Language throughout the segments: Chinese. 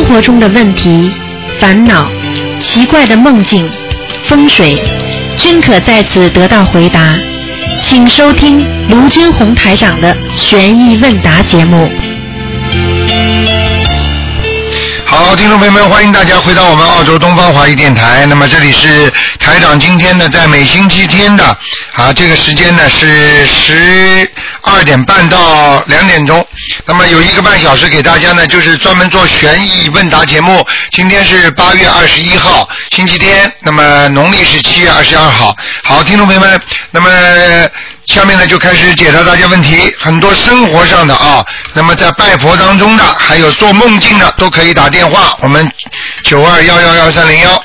活中的问题、烦恼、奇怪的梦境、风水，均可在此得到回答。请收听卢军红台长的悬疑问答节目。 好，听众朋友们，欢迎大家回到我们澳洲东方华语电台。那么这里是台长今天呢，在每星期天的这个时间呢是12点半到2点钟。那么有1个半小时给大家呢，就是专门做悬疑问答节目。今天是8月21号，星期天。那么农历是7月22号。好，听众朋友们，那么下面呢就开始解答大家问题，很多生活上的那么在拜佛当中的，还有做梦境的，都可以打电话，我们92111301。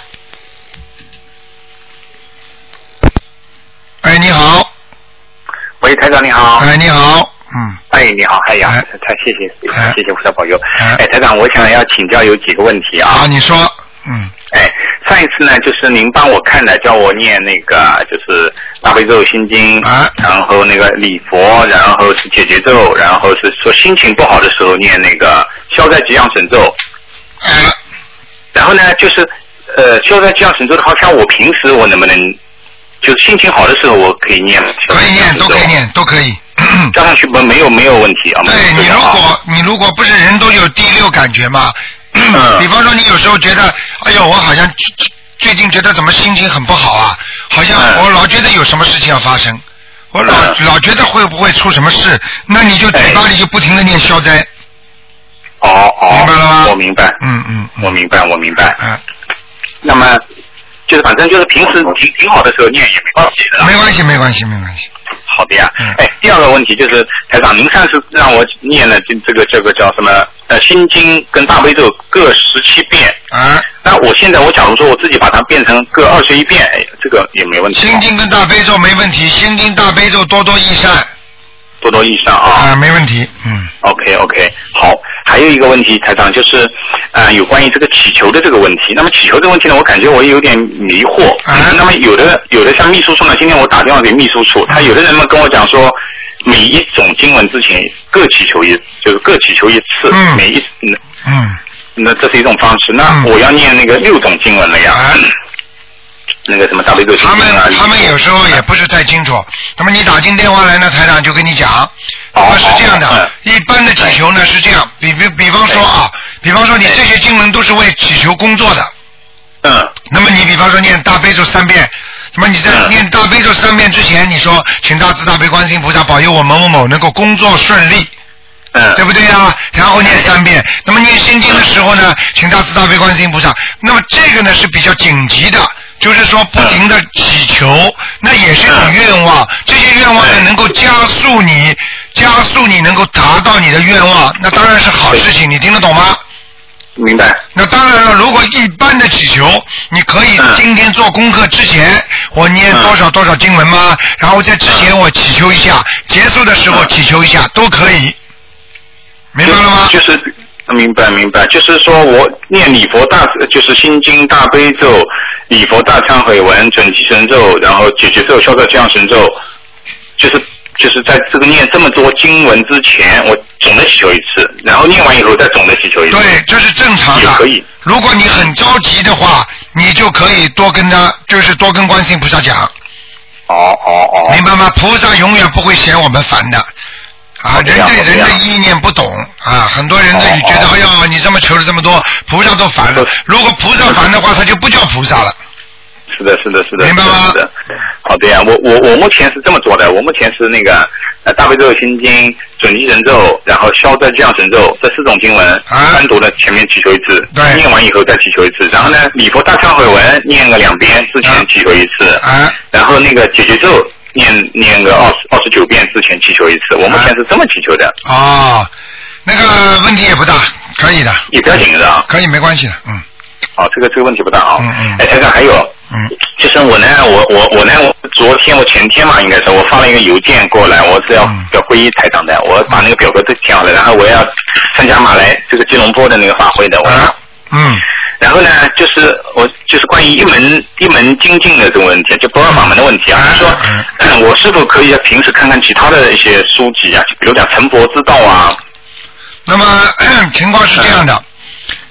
哎，你好。 喂，台长你好。 哎，你好。 哎，你好，哎呀，太谢谢菩萨保佑。哎，台长，我想要请教有几个问题啊。 好，你说。 哎，上一次呢，就是您帮我看的，叫我念那个就是大悲咒心经，然后那个礼佛，然后是解结咒，然后是说心情不好的时候念那个消灾吉祥神咒。然后呢，就是消灾吉祥神咒的，好像我平时我能不能就是心情好的时候我可以念？ 可以念，都可以念，都可以。 加上去没有问题啊。 对，你如果不是人都有第六感觉嘛。比方说你有时候觉得，哎呦，我好像最近觉得怎么心情很不好啊，好像我老觉得有什么事情要发生，我老觉得会不会出什么事，那你就嘴巴里就不停地念消灾。明白了吗？ 我明白。我明白。那么就是反正就是平时挺好的时候念也没关系的。 没关系。 好的呀。哎，第二个问题就是台长，您上次让我念了这个叫什么心经跟大悲咒各17遍。那我现在假如说我自己把它变成各21遍，哎，这个也没问题。 心经跟大悲咒没问题，心经大悲咒多多益善。 多多益善啊。 没问题。 OK， 好。还有一个问题，台长，就是有关于这个祈求的这个问题。那么祈求这个问题呢，我感觉我有点迷惑。那么有的像秘书处呢，今天我打电话给秘书处，他有的人们跟我讲说，每一种经文之前各祈求一次，那这是一种方式。那我要念那个6种经文了呀。那个什么大悲咒心经啊， 他们有时候也不是太清楚。那么你打进电话来呢，台长就跟你讲，是这样的。一般的祈求呢是这样，比方说你这些经文都是为祈求工作的。那么你比方说念大悲咒3遍，那么你在念大悲咒3遍之前，你说请大慈大悲观世音菩萨保佑我某某某能够工作顺利。对不对啊？然后念3遍。那么念心经的时候呢，请大慈大悲观世音菩萨。那么这个呢是比较紧急的，就是说不停的祈求，那也是一种愿望。这些愿望呢能够加速你能够达到你的愿望，那当然是好事情。你听得懂吗？ 明白。 那当然了，如果一般的祈求，你可以今天做功课之前，我念多少经文吗？然后在之前我祈求一下，结束的时候祈求一下，都可以。明白了吗？ 就是明白，就是说我念礼佛就是心经大悲咒、礼佛大忏悔文、准提神咒，然后解结咒、消灾吉祥神咒，就是在这个念这么多经文之前，我总的祈求一次，然后念完以后再总的祈求一次。 对，这是正常的。 也可以。如果你很着急的话，你就可以多跟观世音菩萨讲。明白吗？菩萨永远不会嫌我们烦的。人的意念不懂很多人呢觉得哎呀，你这么求了这么多，菩萨都烦了。如果菩萨烦的话，他就不叫菩萨了。 是的， 明白吗？ 好的呀，我目前是这么做的，我目前是那个大悲咒心经、准提神咒，然后消灾吉祥神咒这4种经文单独的前面祈求一次，念完以后再祈求一次，然后呢礼佛大忏悔文念个2遍之前祈求一次，然后那个解结咒念个29遍之前祈求一次，我目前是这么祈求的。 那个问题也不大，可以的。 也不要紧的啊。 可以，没关系的。 这个问题不大啊。台长还有，就是我昨天我前天嘛，应该是我发了一个邮件过来，我是要皈依台长的，我把那个表格都填好了，然后我要参加马来这个吉隆坡的那个法会的，然后呢，就是关于一门精进的这个问题，就不二法门的问题啊。就是说，我是否可以平时看看其他的一些书籍啊，比如讲成佛之道啊？ 那么情况是这样的，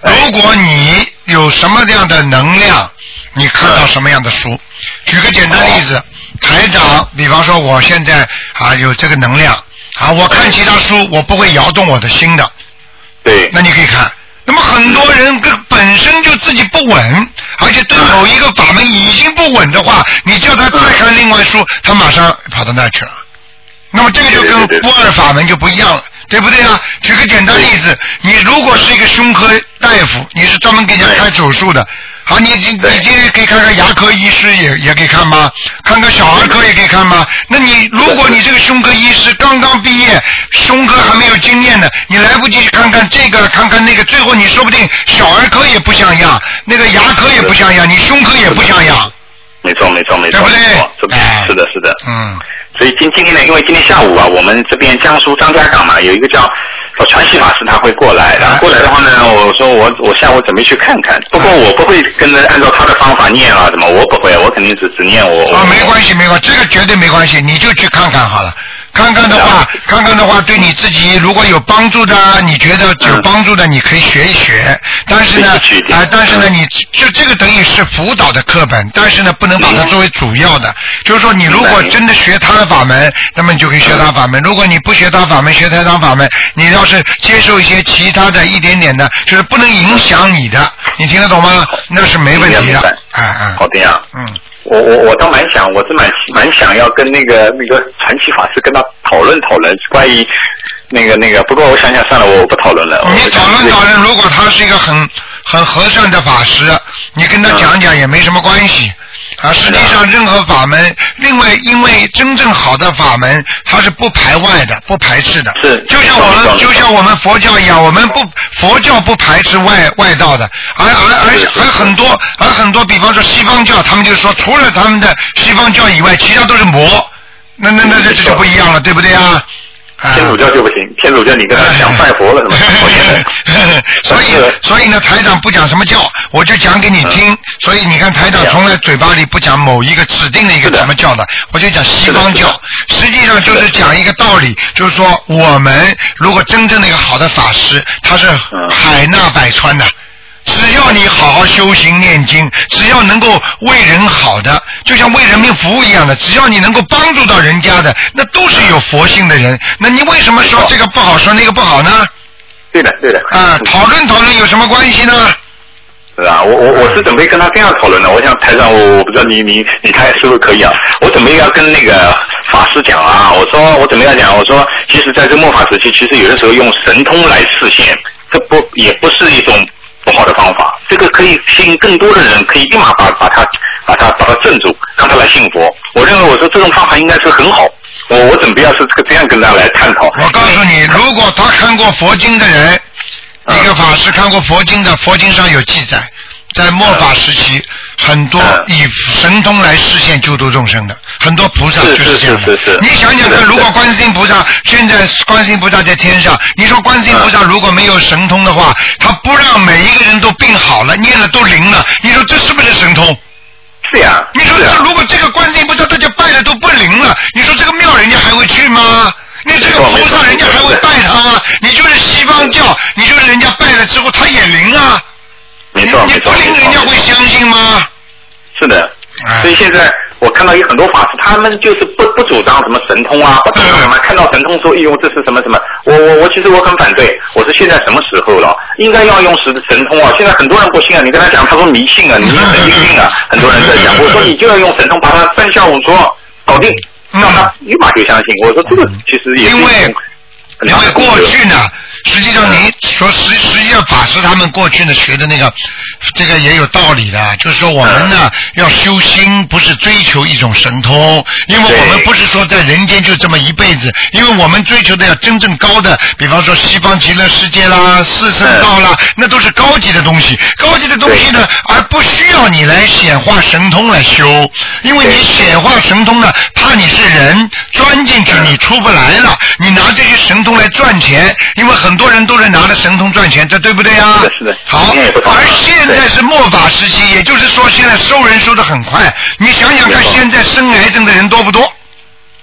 如果你有什么样的能量，你看到什么样的书？举个简单例子，台长，比方说我现在有这个能量我看其他书我不会摇动我的心的。 对。 那你可以看。那么很多人本身就自己不稳，而且对某一个法门已经不稳的话，你叫他再看另外书，他马上跑到那去了。那么这个就跟不二法门就不一样了，对不对啊？举个简单例子，你如果是一个胸科大夫，你是专门给人家开手术的，好，你今天可以看看牙科医师也可以看吗？看看小儿科也可以看吗？那你如果你这个胸科医师刚刚毕业，胸科还没有经验呢，你来不及看看这个看看那个，最后你说不定小儿科也不像样，那个牙科也不像样，你胸科也不像样。 没错，对不对？是的。所以今天呢，因为今天下午我们这边江苏张家港嘛，有一个叫传习法师他会过来，然后过来的话呢，我说我下午准备去看看，不过我不会跟着按照他的方法念什么，我不会，我肯定只念我。 没关系，这个绝对没关系，你就去看看好了。看看的话，对你自己如果有帮助的，你觉得有帮助的，你可以学一学。但是呢，你这个等于是辅导的课本，但是呢，不能把它作为主要的。就是说，你如果真的学他的法门，那么你就可以学他法门；如果你不学他法门，学台长法门，你要是接受一些其他的一点点的，就是不能影响你的，你听得懂吗？那是没问题的。 好的呀。我倒蛮想要跟那个传奇法师跟他讨论关于那个，不过我想算了，我不讨论了。 你讨论，如果他是一个很和善的法师，你跟他讲也没什么关系。实际上任何法门，因为真正好的法门，它是不排外的，不排斥的。 是， 就像我们佛教一样，佛教不排斥外道的，而很多，比方说西方教，他们就说除了他们的西方教以外，其他都是魔，那这就不一样了，对不对啊？ 天主教就不行，天主教你跟他讲拜佛了是吧？ 所以呢，台长不讲什么教，我就讲给你听。所以你看，台长从来嘴巴里不讲某一个指定的一个什么教的，我就讲西方教。实际上就是讲一个道理，就是说我们如果真正的一个好的法师，他是海纳百川的。只要你好好修行念经，只要能够为人好的，就像为人民服务一样的，只要你能够帮助到人家的，那都是有佛性的人。那你为什么说这个不好，说那个不好呢？ 对的。 讨论有什么关系呢？ 是啊，我是准备跟他这样讨论的。我想台上我不知道你看是不是可以啊？我准备要跟那个法师讲我说我准备要讲，我说其实在这末法时期，其实有的时候用神通来示现，这也不是一种不好的方法，这个可以吸引更多的人，可以立马把他镇住，让他来信佛。我认为我说这种方法应该是很好。我准备要是这样跟他来探讨。 我告诉你，如果他看过佛经的人，一个法师看过佛经的，佛经上有记载，在末法时期，很多以神通来实现救度众生的，很多菩萨就是这样的。你想想看，如果观世音菩萨现在观世音菩萨在天上，你说观世音菩萨如果没有神通的话，他不让每一个人都病好了，念了都灵了，你说这是不是神通？ 是呀。 你说如果这个观世音菩萨大家拜了都不灵了，你说这个庙人家还会去吗？你这个菩萨人家还会拜他吗？你就是西方教，你就是人家拜了之后他也灵啊。 没错。 你不灵人家会相信吗？ 是的。所以现在我看到有很多法师，他们就是不主张什么神通不主张什么，看到神通说用这是什么什么，我其实我很反对。我说现在什么时候了，应该要用神通现在很多人不信你跟他讲，他说迷信你神经病很多人在讲。我说你就要用神通把他三下五除二搞定，让他立马就相信。我说这个其实也是因为过去呢，实际上你说实际上法师他们过去呢学的那个，这个也有道理的，就是说我们呢要修心，不是追求一种神通，因为我们不是说在人间就这么一辈子，因为我们追求的要真正高的，比方说西方极乐世界啦、四圣道啦，那都是高级的东西，高级的东西呢，而不需要你来显化神通来修，因为你显化神通呢，怕你是人钻进去你出不来了，你拿这些神通来赚钱，因为很多人都是拿着神通赚钱，这对不对啊？ 是的。 好，而现在是末法时期，也就是说现在收人收得很快。你想想看，现在生癌症的人多不多？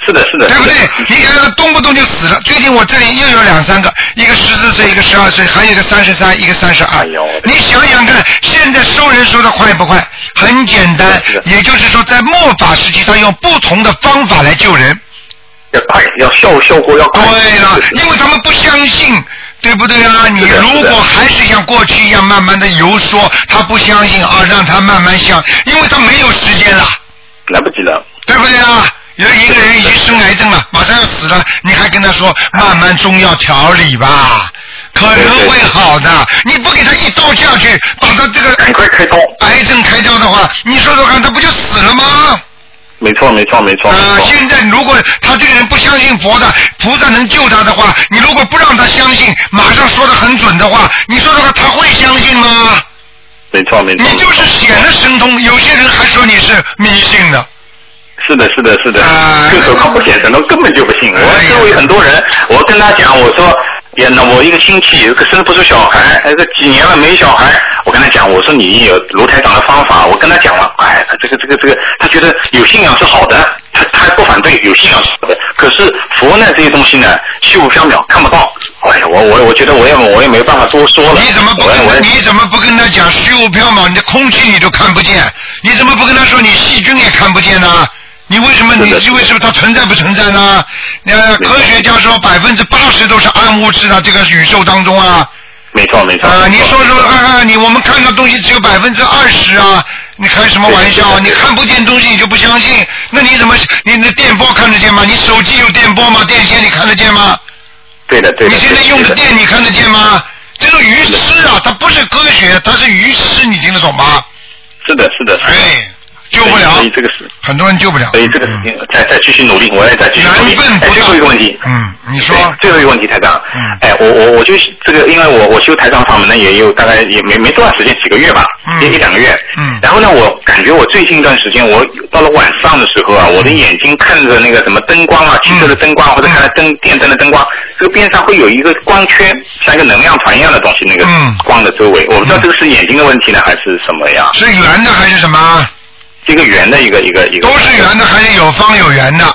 是的， 对不对？你看他动不动就死了。最近我这里又有2-3个，一个14岁，一个12岁，还有一个33，一个32。 哎呦！ 你想想看，现在收人收的快不快？很简单，也就是说，在末法时期，他用不同的方法来救人。 要快，要效果要快。 对了，因为他们不相信。对不对啊？你如果还是像过去一样慢慢的游说，他不相信啊，让他慢慢想，因为他没有时间了， 来不及了， 对不对啊？有一个人已经生癌症了，马上要死了，你还跟他说慢慢中药调理吧，可能会好的。你不给他一刀下去，把他这个赶快开刀， 癌症开掉的话，你说说看，他不就死了吗？ 没错。 现在如果他这个人不相信佛的，菩萨能救他的话，你如果不让他相信，马上说得很准的话，你说的话他会相信吗？ 没错。 你就是显得神通，有些人还说你是迷信的。 是的。就说他不显神通，根本就不信。我周围很多人，我跟他讲，我说。那我一个亲戚生不出小孩，这几年了没小孩，我跟他讲，我说你有卢台长的方法，我跟他讲了，哎，这个，他觉得有信仰是好的，他还不反对，有信仰是好的。可是佛呢这些东西呢，虚无缥缈，看不到。哎呀，我觉得我也没办法多说了。 你怎么不跟他讲虚无缥缈？你的空气你都看不见，你怎么不跟他说你细菌也看不见呢？你为什么它存在不存在呢？科学家说80%都是暗物质的这个宇宙当中啊。 没错。 你说看看我们看到东西只有20%啊，你开什么玩笑？你看不见东西你就不相信？那你怎么你的电波看得见吗？你手机有电波吗？电线你看得见吗？ 对的。 你现在用的电你看得见吗？这个愚痴啊，它不是科学，它是愚痴，你听得懂吗？ 是的。 哎。救不了， 所以这个是很多人救不了。 所以这个事情再继续努力，我也再继续努力。最后一个问题， 你说。 最后一个问题，台长，我就这个，因为我修台长法门呢，也有大概也没多长时间，几个月吧，1-2个月。然后呢，我感觉我最近一段时间，我到了晚上的时候啊，我的眼睛看着那个什么灯光啊，汽车的灯光或者看着电灯的灯光，这个边上会有一个光圈，像一个能量团一样的东西，那个光的周围，我不知道这个是眼睛的问题呢，还是什么呀？ 是圆的还是什么？ 一个圆的一个都是圆的还是有方有圆的？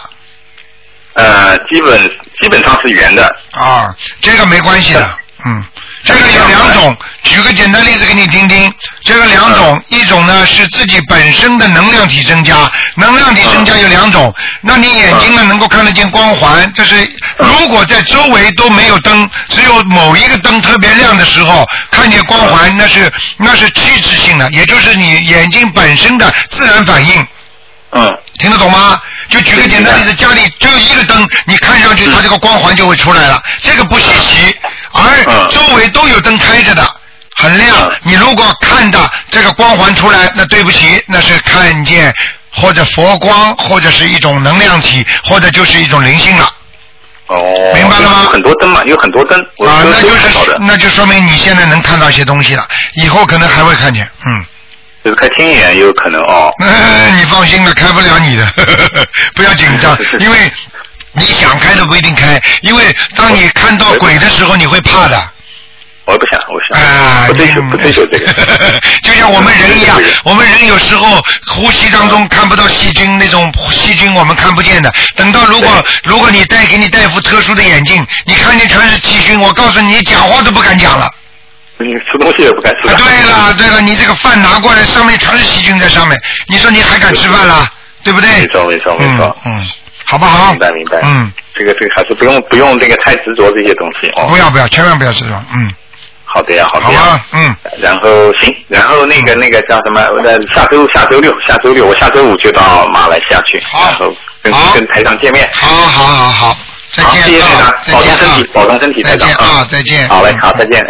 基本上是圆的。 啊，这个没关系的。这个有2种，举个简单例子给你听听。这个2种，一种呢是自己本身的能量体增加，能量体增加有2种。那你眼睛呢能够看得见光环，这是如果在周围都没有灯，只有某一个灯特别亮的时候看见光环，那是气质性的，也就是你眼睛本身的自然反应。听得懂吗？就举个简单例子，家里只有一个灯，你看上去它这个光环就会出来了，这个不稀奇。而周围都有灯开着的，很亮。你如果看到这个光环出来，那对不起，那是看见或者佛光，或者是一种能量体，或者就是一种灵性了。明白了吗？ 有很多灯嘛，有很多灯。 那就说明你现在能看到一些东西了，以后可能还会看见。 就是开天眼也有可能你放心了，开不了你的，不要紧张，因为你想开都不一定开，因为当你看到鬼的时候，你会怕的。 我不想，不追求这个。 就像我们人一样，我们人有时候呼吸当中看不到细菌，那种细菌我们看不见的。等到如果你给你戴副特殊的眼镜，你看见全是细菌，我告诉你，讲话都不敢讲了。 你吃东西也不敢吃。 对了，你这个饭拿过来，上面全是细菌在上面，你说你还敢吃饭了？对不对？ 没错。 好不好？ 明白。这个还是不用这个太执着这些东西不要，千万不要执着。 好的呀。 好然后行，然后那个叫什么？下周六，我下周5就到马来西亚去，然后跟台长见面。 好。再见， 谢谢台长，保重身体， 再见啊，再见。 好嘞，好，再见，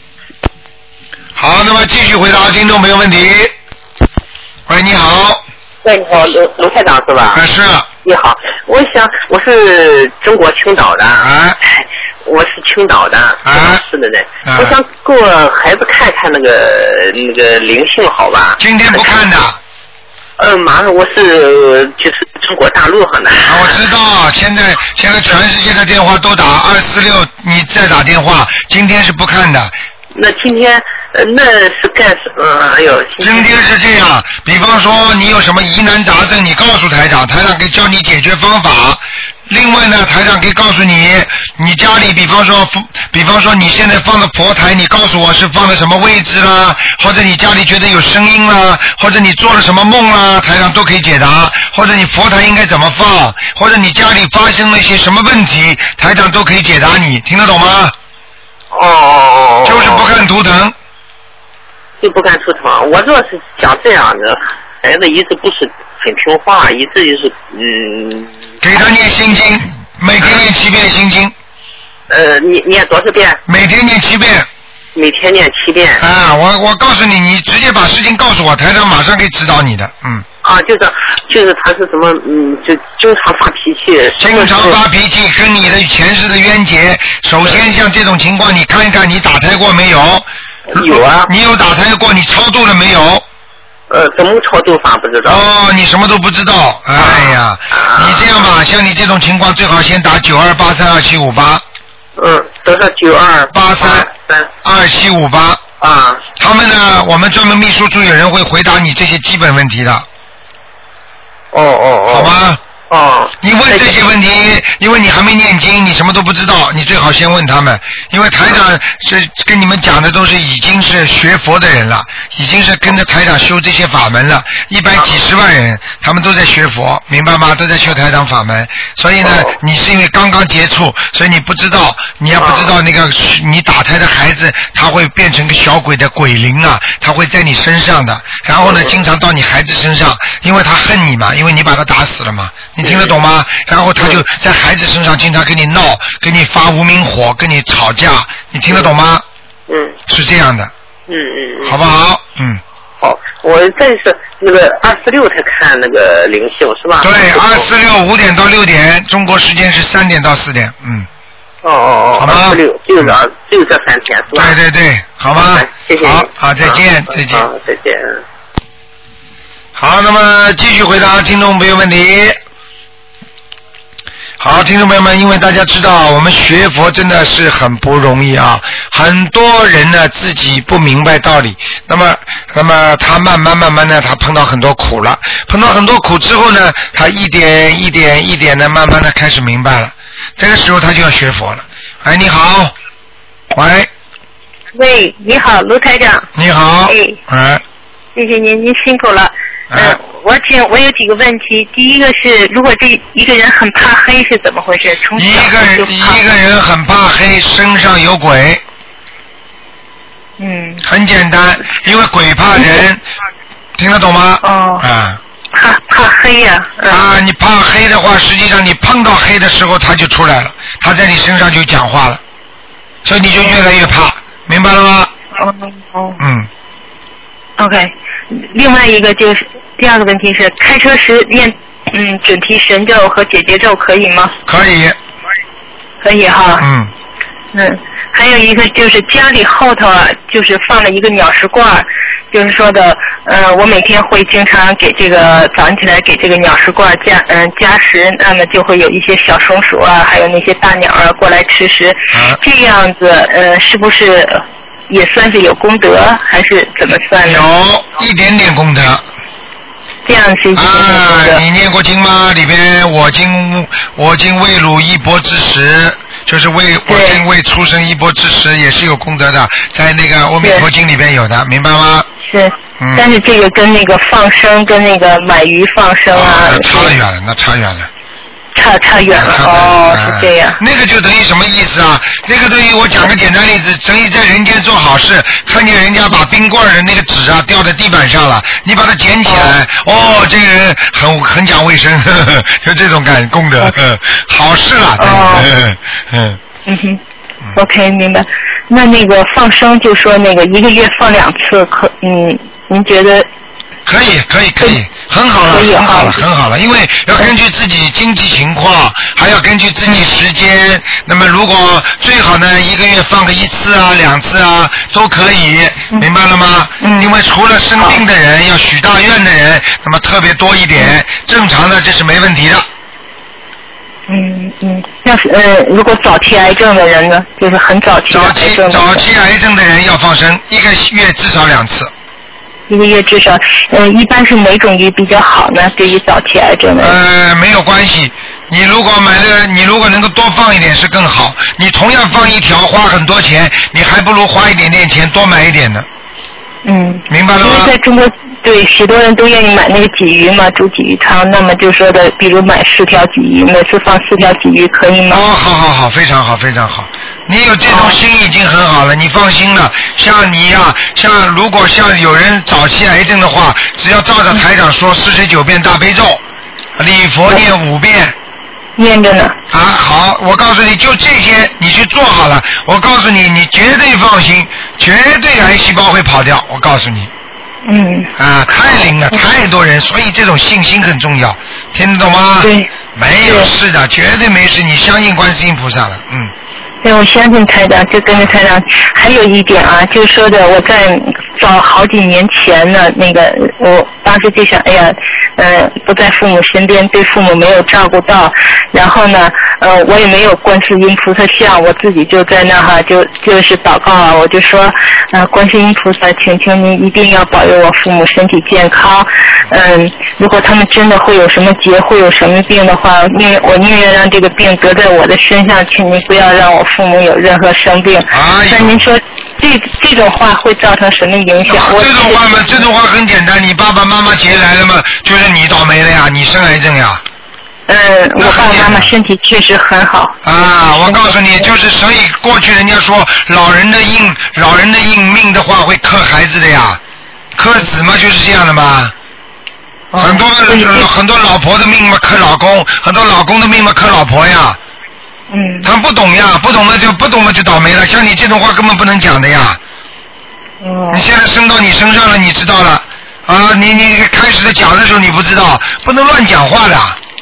好，那么继续回答听众没有问题。喂，你好。 喂，你好，卢台长是吧？ 是。 你好，我是中国青岛的。我是青岛的，是的人。我想给我孩子看看那个灵性，好吧？ 今天不看的。 马上我是就是中国大陆上的。 我知道，现在全世界的电话都打246，你再打电话，今天是不看的。 那今天那是干什么？哎呦， 今天是这样，比方说你有什么疑难杂症，你告诉台长，台长可以教你解决方法。另外呢，台长可以告诉你，你家里比方说你现在放的佛台，你告诉我是放在什么位置啦，或者你家里觉得有声音啦，或者你做了什么梦啦，台长都可以解答。或者你佛台应该怎么放，或者你家里发生了一些什么问题，台长都可以解答你，听得懂吗？ 哦。 就是不看图腾。 就不看图腾。我主要是想这样的，孩子一直不是很听话，一直就是给他念心经，每天念7遍心经。 念多少遍？ 每天念7遍。 每天念7遍。 啊，我告诉你，你直接把事情告诉我，台长马上可以指导你的， 啊，就是他是什么，就经常发脾气。 经常发脾气，跟你的前世的冤结。首先像这种情况，你看一看你打胎过没有？ 有啊。 你有打胎过，你超度了没有？ 怎么超度法不知道。 哦，你什么都不知道，哎呀，你这样吧，像你这种情况，最好先打92832758。 多少 92832758。 啊。 他们呢，我们专门秘书处有人会回答你这些基本问题的。好吗？你问这些问题，因为你还没念经，你什么都不知道，你最好先问他们。因为台长是跟你们讲的都是已经是学佛的人了，已经是跟着台长修这些法门了，100几十万人，他们都在学佛，明白吗？都在修台长法门。所以呢，你是因为刚刚接触，所以你不知道，你要不知道那个你打胎的孩子，他会变成个小鬼的鬼灵啊，他会在你身上的，然后呢，经常到你孩子身上，因为他恨你嘛，因为你把他打死了嘛。你听得懂吗？然后他就在孩子身上经常跟你闹，跟你发无名火，跟你吵架，你听得懂吗？是这样的。好不好？ 好，我这是那个26才看那个灵性是吧？ 对，246 5点到6点，中国时间是3点到4点。好吗 ？26就这3天是吧？ 对，好吗？ 谢谢。 好，再见。 再见。 好，那么继续回答听众朋友问题。好，听众朋友们，因为大家知道我们学佛真的是很不容易啊，很多人呢自己不明白道理，那么他慢慢的他碰到很多苦了，碰到很多苦之后呢，他一点的慢慢的开始明白了，这个时候他就要学佛了。哎，你好。 喂，你好，卢台长。 你好。 谢谢您辛苦了。我有几个问题。第一个是，如果这一个人很怕黑是怎么回事？从小就怕。 一个人很怕黑，身上有鬼。很简单，因为鬼怕人，听得懂吗？ 怕黑呀。 你怕黑的话，实际上你碰到黑的时候，他就出来了，他在你身上就讲话了，所以你就越来越怕，明白了吗 ？OK， 另外一个就是第二个问题是，开车时念准提神咒和解结咒可以吗？ 可以。 可以哈。还有一个就是家里后头啊，就是放了一个鸟食罐，就是说的我每天会经常给这个早上起来给这个鸟食罐加食，那么就会有一些小松鼠啊，还有那些大鸟啊过来吃食，这样子是不是也算是有功德，还是怎么算呢？ 有一点点功德。 这样是一点点功德。 你念过经吗？里边我今为汝一钵之食，就是我今为畜生一钵之食，也是有功德的，在那个阿弥陀经里边有的，明白吗？ 是。但是这个跟那个放生跟那个买鱼放生那差远了。 差远了是这样。 那个就等于什么意思啊？那个等于我讲个简单例子，等于在人间做好事，看见人家把冰棍的那个纸啊掉在地板上了，你把它捡起来，这个人很讲卫生，就这种功德，好事了。 OK， 明白。那个放生就说那个1个月放2次，您觉得？ 可以，很好了，因为要根据自己经济情况，还要根据自己时间，那么如果最好呢1个月放个1次啊2次啊都可以，明白了吗？因为除了生病的人要许大愿的人，那么特别多一点，正常的这是没问题的。 要是如果早期癌症的人呢，就是很早期癌症。 早期癌症的人要放生，1个月至少2次。 1个月至少，一般是哪种鱼比较好呢？对于早期癌症的人？ 没有关系。你如果能够多放一点是更好。你同样放一条花很多钱，你还不如花一点点钱多买一点呢。明白了吗？ 因为在中国，对许多人都愿意买那个鲫鱼嘛，煮鲫鱼汤。那么就说的，比如买4条鲫鱼，每次放4条鲫鱼，可以吗？ 好，非常好，非常好。你有这种心已经很好了，你放心了。像你呀，如果像有人早期癌症的话，只要照着台长说49遍大悲咒，礼佛念5遍。 念着呢。 好，我告诉你，就这些你去做好了。我告诉你，你绝对放心，绝对癌细胞会跑掉。我告诉你。太灵了，太多人，所以这种信心很重要，听得懂吗？ 对。 没有事的，绝对没事，你相信观世音菩萨了， 对，我相信台长，就跟着台长。还有一点啊，就是说的，我在早好几年前呢，我当时就想，不在父母身边，对父母没有照顾到，然后呢，我也没有观世音菩萨像，我自己就在那哈，就是祷告啊，我就说，观世音菩萨，请您一定要保佑我父母身体健康，如果他们真的会有什么劫，会有什么病的话，我宁愿让这个病得在我的身上，请您不要让我父母有任何生病。那您说这种话会造成什么影响？ 这种话很简单，你爸爸妈妈劫来了嘛，就是你倒霉了呀，你生癌症呀。 我爸爸妈妈身体确实很好。 我告诉你，就是所以过去人家说老人的硬命的话会克孩子的呀，克子嘛就是这样的嘛。很多老婆的命嘛克老公，很多老公的命嘛克老婆呀。他们不懂呀，不懂了就倒霉了。像你这种话根本不能讲的呀。你现在升到你身上了，你知道了你开始的讲的时候你不知道，不能乱讲话的。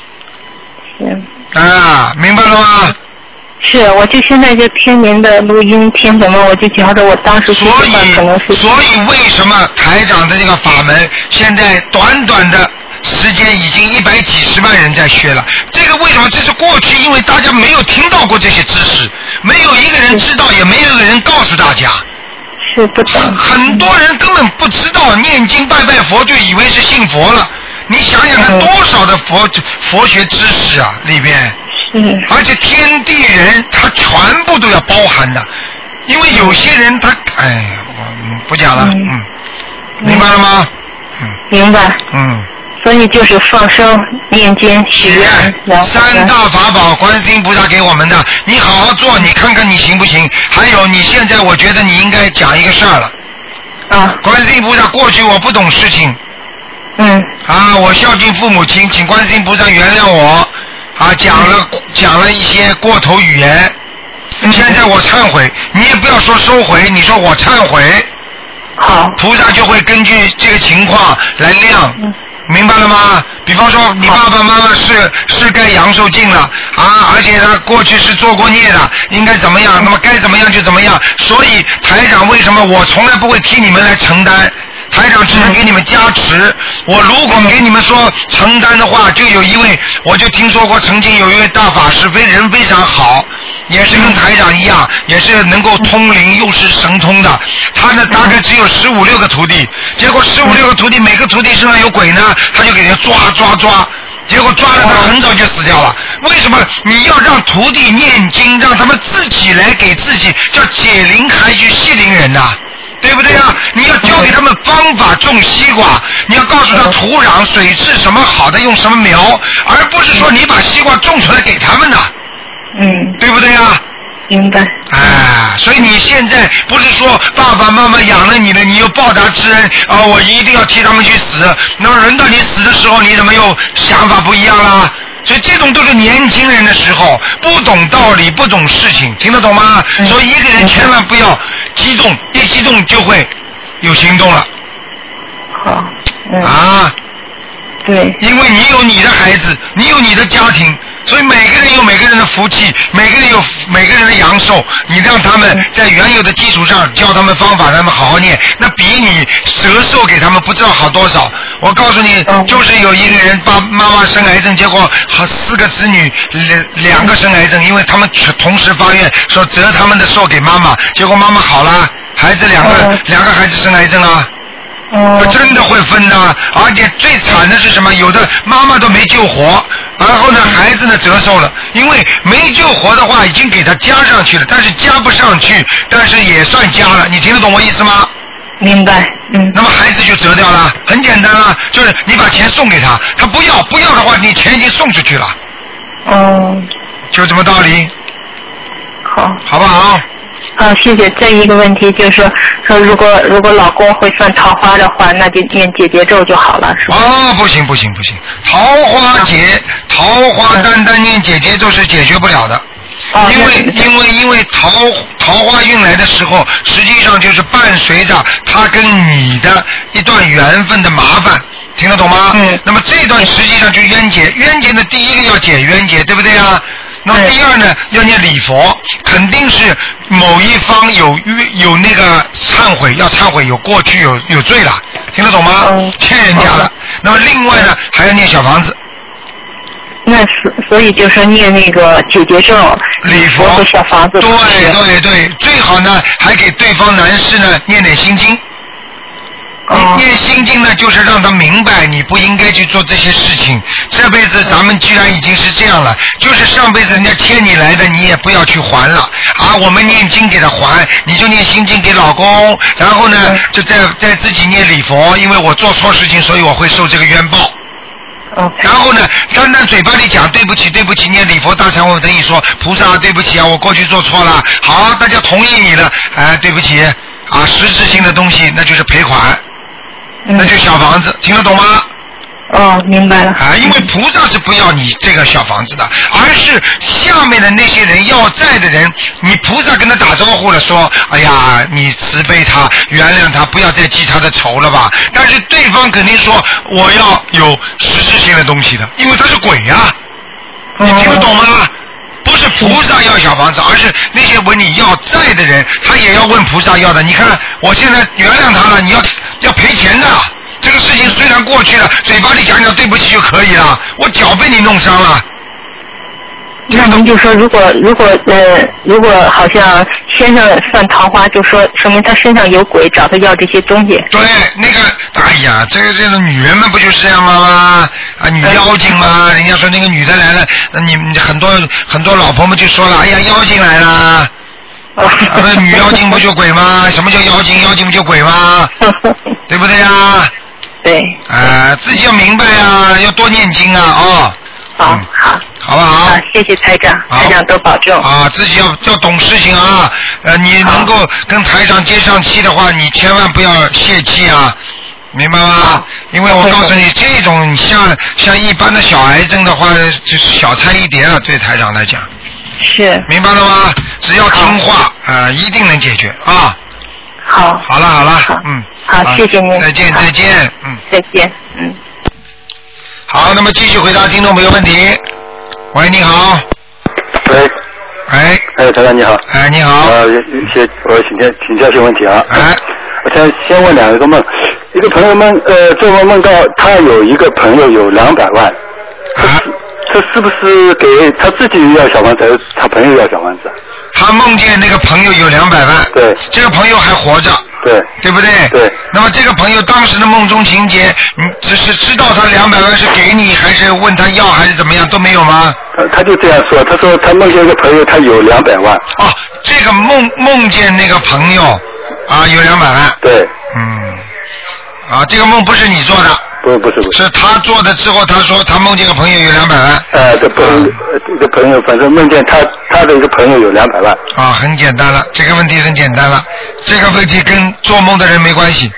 明白了吗？ 是，我就现在就听您的录音，听什么我就觉得我当时可能是。 所以为什么台长的这个法门现在短短的时间已经100几十万人在学了？这个为什么？这是过去因为大家没有听到过这些知识，没有一个人知道，也没有一个人告诉大家。 是不懂。 很多人根本不知道，念经拜佛就以为是信佛了。你想想看，多少的佛学知识啊里边。而且天地人他全部都要包含的，因为有些人他我不讲了，明白了吗？ 明白。所以就是放生、念经、许愿 ，3大法宝，观世音菩萨给我们的，你好好做，你看看你行不行？还有，你现在我觉得你应该讲一个事儿了。观世音菩萨，过去我不懂事情。我孝敬父母亲，请观世音菩萨原谅我。讲了一些过头语言。现在我忏悔，你也不要说收回，你说我忏悔。 好。 菩萨就会根据这个情况来量。明白了吗？比方说你爸爸妈妈是该阳寿尽了而且他过去是做过孽的，应该怎么样，那么该怎么样就怎么样。所以台长为什么我从来不会替你们来承担，台长只能给你们加持。我如果给你们说承担的话，就有一位，我就听说过曾经有一位大法师人非常好，也是跟台长一样，也是能够通灵又是神通的。他呢大概只有15、16个徒弟，结果15、16个徒弟每个徒弟身上有鬼呢，他就给人抓，结果抓了他很早就死掉了。为什么你要让徒弟念经，让他们自己来给自己叫解铃还须系铃人呐？对不对啊？你要教给他们方法种西瓜，你要告诉他土壤、水质什么好的用什么苗，而不是说你把西瓜种出来给他们的。对不对啊？ 明白。 所以你现在不是说爸爸妈妈养了你的，你有报答之恩我一定要替他们去死。那么轮到你死的时候，你怎么又想法不一样啦？所以这种都是年轻人的时候，不懂道理，不懂事情，听得懂吗？所以一个人千万不要激动，一激动就会有行动了。 好。对。 因为你有你的孩子，你有你的家庭， 所以每个人有每个人的福气，每个人有每个人的阳寿，你让他们在原有的基础上教他们方法，让他们好好念，那比你折寿给他们不知道好多少。我告诉你，就是有一个人妈妈生癌症，结果好4个子女2个生癌症，因为他们同时发愿说折他们的寿给妈妈，结果妈妈好了，孩子两个孩子生癌症啊。真的会分的，而且最惨的是什么？有的妈妈都没救活，然后呢，孩子呢折寿了，因为没救活的话，已经给他加上去了，但是加不上去，但是也算加了，你听得懂我意思吗？ 明白， 那么孩子就折掉了，很简单啊，就是你把钱送给他，他不要的话，你钱已经送出去了。就这么道理。好不好？ 谢谢。这一个问题就是说，如果老公会犯桃花的话，那就念解结咒就好了，是吧？ 不行，桃花单念解结咒是解决不了的。因为桃花运来的时候，实际上就是伴随着他跟你的一段缘分的麻烦，听得懂吗？那么这段实际上就冤结的第一个要解冤结，对不对啊？那么第二呢，要念礼佛，肯定是某一方有那个忏悔，要忏悔，有过去有罪了，听得懂吗？欠人家了。那么另外呢，还要念小房子。 那所以就是念那个解结咒、 礼佛和小房子。 对，最好呢还给对方男士呢念点心经。念心经呢，就是让他明白你不应该去做这些事情。这辈子咱们既然已经是这样了，就是上辈子人家欠你来的，你也不要去还了啊！我们念经给他还，你就念心经给老公，然后呢，就再自己念礼佛，因为我做错事情，所以我会受这个冤报。然后呢，单单嘴巴里讲对不起，念礼佛大忏悔等于说菩萨对不起啊，我过去做错了，好，大家同意你了，对不起啊，实质性的东西那就是赔款。那就小房子，听得懂吗？ 明白了。 因为菩萨是不要你这个小房子的，而是下面的那些人要债的人，你菩萨跟他打招呼了，说，哎呀，你慈悲他，原谅他，不要再记他的仇了吧。但是对方肯定说，我要有实质性的东西的，因为他是鬼呀。你听得懂吗？不是菩萨要小房子，而是那些问你要债的人，他也要问菩萨要的。你看，我现在原谅他了，你要赔钱的。这个事情虽然过去了，嘴巴里讲对不起就可以了，我脚被你弄伤了。 那您就说，如果好像先生犯桃花，就说明他身上有鬼，找他要这些东西。 对，那个，哎呀，这个女人们不就是这样吗？女妖精吗？人家说那个女的来了，你很多老婆们就说了，哎呀，妖精来了。女妖精不就鬼吗？什么叫妖精？妖精不就鬼吗？对不对呀？ 对。 自己要明白啊，要多念经啊，好不好？ 谢谢台长，台长多保重。 自己要懂事情啊。你能够跟台长接上气的话，你千万不要泄气啊，明白吗？因为我告诉你，这种像一般的小癌症的话，就是小菜一碟了，对台长来讲。 是。 明白了吗？只要听话，一定能解决啊。好了。 好，谢谢您。 再见。 再见。 好，那么继续回答听众朋友问题。喂，你好。 喂。台长你好。 你好。 我请教一些问题啊。我先问2个梦，一个朋友做梦到他有一个朋友有200万。这是不是给他自己要小房子，还是他朋友要小房子？ 他梦见那个朋友有200万。 对。 这个朋友还活着。 对。 对不对？ 对。 那么这个朋友当时的梦中情节，你只是知道他200万是给你，还是问他要，还是怎么样，都没有吗？ 他就这样说，他说他梦见一个朋友，他有200万。 这个梦见那个朋友有200万。 对。 这个梦不是你做的。 不是。 是他做的之后，他说他梦见个朋友有200万。 这个朋友反正梦见他的一个朋友有200万。 很简单了，这个问题很简单了，这个问题跟做梦的人没关系。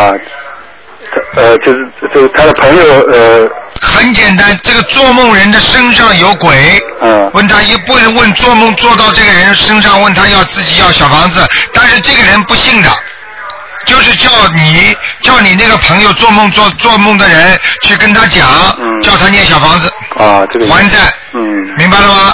就是他的朋友很简单，这个做梦人的身上有鬼。问他也不能问做梦做到这个人身上，问他自己要小房子，但是这个人不信的。就是叫你那个朋友做梦的人去跟他讲，叫他念小房子， 这个还债。 明白了吗？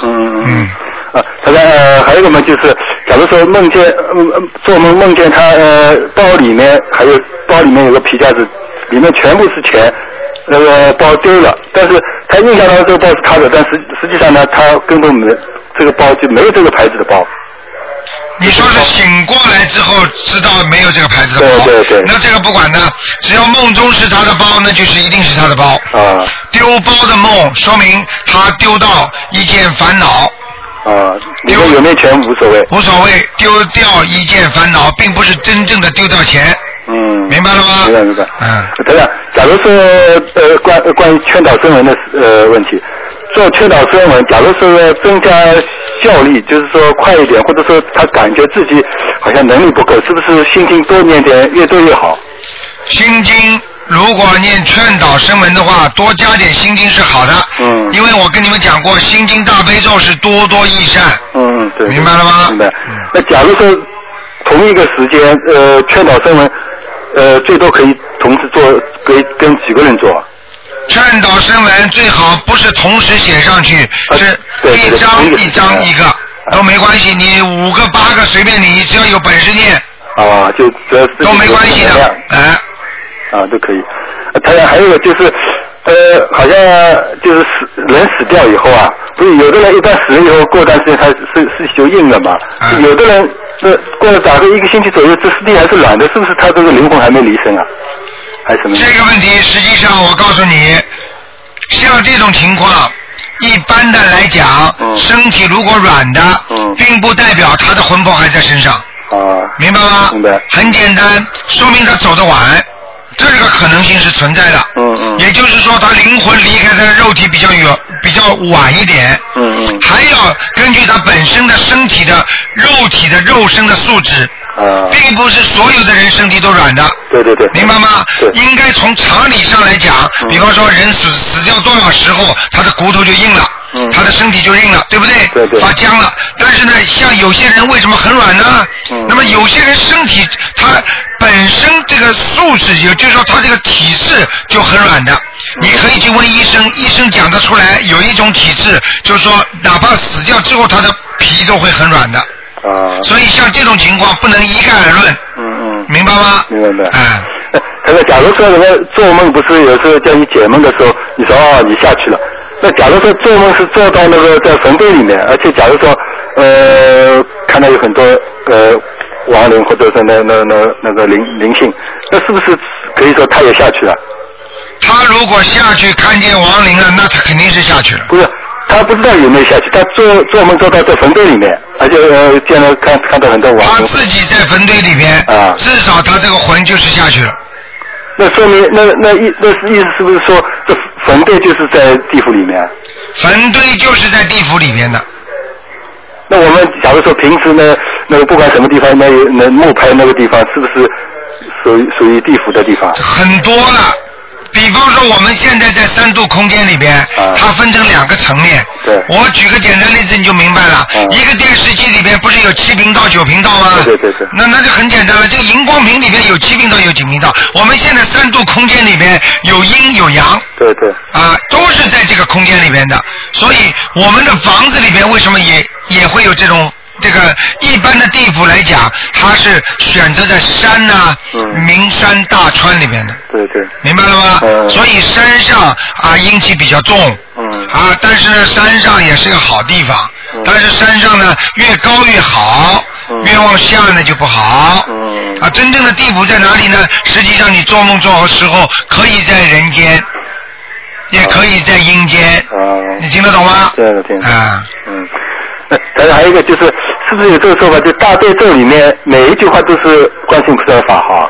还有一个嘛，就是假如说梦见做梦见他包里面有个皮夹子，里面全部是钱，那个包丢了，但是他印象当中这个包是他的，但实际上呢，他根本没这个包就没有这个牌子的包。 你说是醒过来之后知道没有这个牌子的包， 对， 那这个不管的，只要梦中是他的包，那就是一定是他的包。丢包的梦说明他丢到一件烦恼。 丢有没有钱无所谓。 无所谓，丢掉一件烦恼，并不是真正的丢掉钱。明白了吗？ 明白。对了，假如说关于劝导声闻的问题，做劝导声闻，假如说增加效率，就是说快一点，或者说他感觉自己好像能力不够，是不是心经多念点，越多越好？ 心经如果念劝导声闻的话，多加点心经是好的。因为我跟你们讲过，心经大悲咒是多多益善。 对。 明白了吗？ 明白。那假如说同一个时间，劝导声闻，最多可以同时做，跟几个人做？ 劝导声闻最好不是同时写上去，是一张一张一个都没关系，你5个8个随便你，只要有本事念。 就都没关系的， 都可以。还有一个就是，好像就是人死掉以后啊，不是有的人一般死了以后过段时间他是就硬了嘛，有的人过了大概1个星期左右，这尸体还是软的，是不是他这个灵魂还没离身啊？还是什么？ 这个问题实际上我告诉你，像这种情况，一般的来讲，身体如果软的，并不代表他的魂魄还在身上。明白吗？ 明白。 很简单，说明他走得晚，这个可能性是存在的。也就是说，他灵魂离开他的肉体比较晚一点。还要根据他本身的身体的肉体的肉身的素质。并不是所有的人身体都软的。 对。 明白吗？应该从常理上来讲，比方说人死掉多少时候，他的骨头就硬了。他的身体就硬了，对不对？ 对。 发僵了。但是呢，像有些人为什么很软呢？那么有些人身体他本身这个素质，也就是说他这个体质就很软的。你可以去问医生，医生讲得出来，有一种体质，就是说哪怕死掉之后，他的皮都会很软的。所以像这种情况不能一概而论。明白吗？ 明白。假如说做梦不是有时候叫你解梦的时候，你说你下去了。那假如说做梦是做到那个在坟堆里面，而且假如说看到有很多亡灵或者是那个灵性，那是不是可以说他也下去了？ 他如果下去看见亡灵了，那他肯定是下去了。 不是，他不知道有没有下去，他做梦做到在坟堆里面，而且见到看到很多亡灵。 他自己在坟堆里面，至少他这个魂就是下去了。 那说明那意思是不是说这坟堆就是在地府里面？ 坟堆就是在地府里面的。 那我们假如说平时呢，那个不管什么地方，那木牌那个地方是不是属于地府的地方？ 很多了。比方说我们现在在3度空间里边，它分成2个层面。 对。 我举个简单例子你就明白了。一个电视机里边不是有7频道9频道吗？ 对。 那就很简单了，这个荧光屏里边有7频道有9频道。我们现在3度空间里边有阴有阳。 对。 都是在这个空间里边的。所以我们的房子里边为什么也会有这种？这个一般的地府来讲，它是选择在山名山大川里面的。 对。 明白了吗？所以山上阴气比较重。但是呢，山上也是个好地方。但是山上呢，越高越好，越往下呢就不好。真正的地府在哪里呢？实际上你做梦做的时候，可以在人间，也可以在阴间。你听得懂吗？ 对，听得懂。但是还有一个就是，是不是有这个说法，就大悲咒里面每一句话都是观世音菩萨的法号？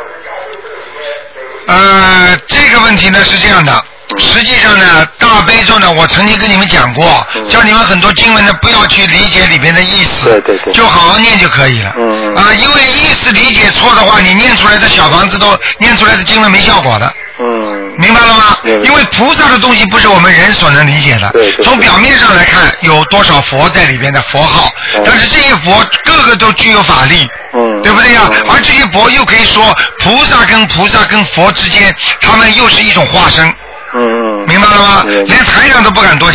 这个问题呢是这样的，实际上呢，大悲咒呢，我曾经跟你们讲过，叫你们很多经文呢不要去理解里边的意思， 对， 就好好念就可以了。因为意思理解错的话，你念出来的小房子都念出来的经文没效果的。明白了吗？因为菩萨的东西不是我们人所能理解的。从表面上来看，有多少佛在里边的佛号，但是这些佛个个都具有法力，对不对呀？而这些佛又可以说，菩萨跟佛之间，他们又是一种化身。明白了吗？连台长都不敢多讲。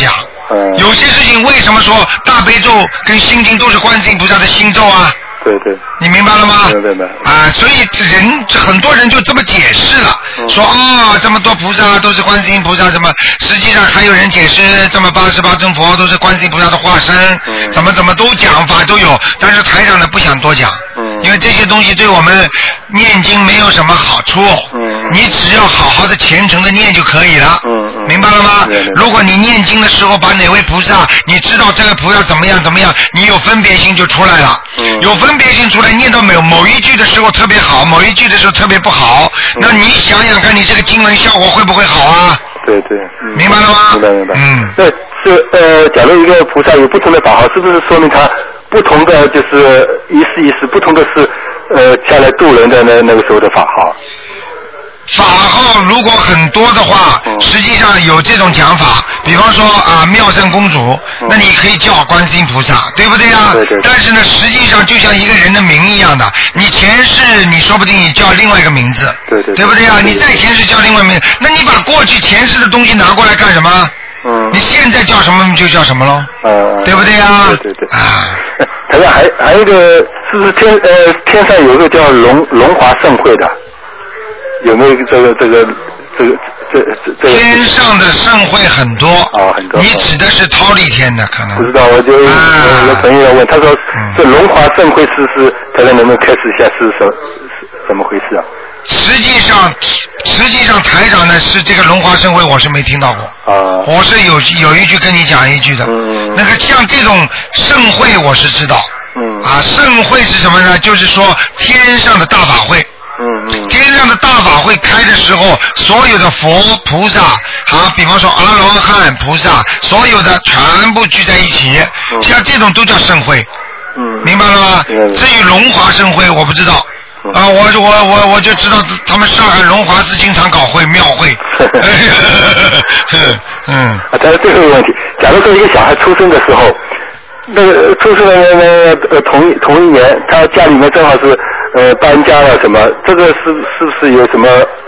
有些事情为什么说大悲咒跟心经都是观世音菩萨的心咒啊？ 对对， 你明白了吗？ 明白。 所以很多人就这么解释了，说这么多菩萨都是观世音菩萨，怎么实际上还有人解释这么88尊佛都是观世音菩萨的化身，怎么都讲法都有，但是台长呢不想多讲，因为这些东西对我们念经没有什么好处，你只要好好的虔诚的念就可以了，明白了吗？如果你念经的时候把哪位菩萨，你知道这个菩萨怎么样，你有分别心就出来了，有分别心出来，念到某一句的时候特别好，某一句的时候特别不好，那你想想看你这个经文效果会不会好啊？ 对， 明白了吗？ 明白。那是假如一个菩萨有不同的法号，是不是说明他不同的就是意思不同的是下来渡人的那个时候的法号？ 法号如果很多的话，实际上有这种讲法，比方说妙胜公主，那你可以叫观世音菩萨，对不对啊？ 对。 但是呢，实际上就像一个人的名一样的，你前世你说不定你叫另外一个名字，对不对啊？你在前世叫另外一个名字，那你把过去前世的东西拿过来干什么？你现在叫什么就叫什么喽，对不对啊？ 对。好像还有一个，是不是天上有一个叫龙华盛会的？有没有这个？ 天上的盛会很多很多。 你指的是忉利天的可能？ 不知道，我就有朋友问，他说这龙华盛会是大家能不能开始一下是怎么回事啊？ 实际上台长呢是这个龙华盛会我是没听到过我是有一句跟你讲一句的，那个像这种盛会我是知道盛会是什么呢？就是说天上的大法会。天上的大法会开的时候，所有的佛菩萨比方说阿罗汉菩萨，所有的全部聚在一起，像这种都叫盛会，明白了吗？至于龙华盛会我不知道我就知道他们上海龙华寺经常搞庙会。 再来最后一个问题，假如说一个小孩出生的时候，那个出生的同一年，他家里面正好是搬家了什么，这个是不是有什么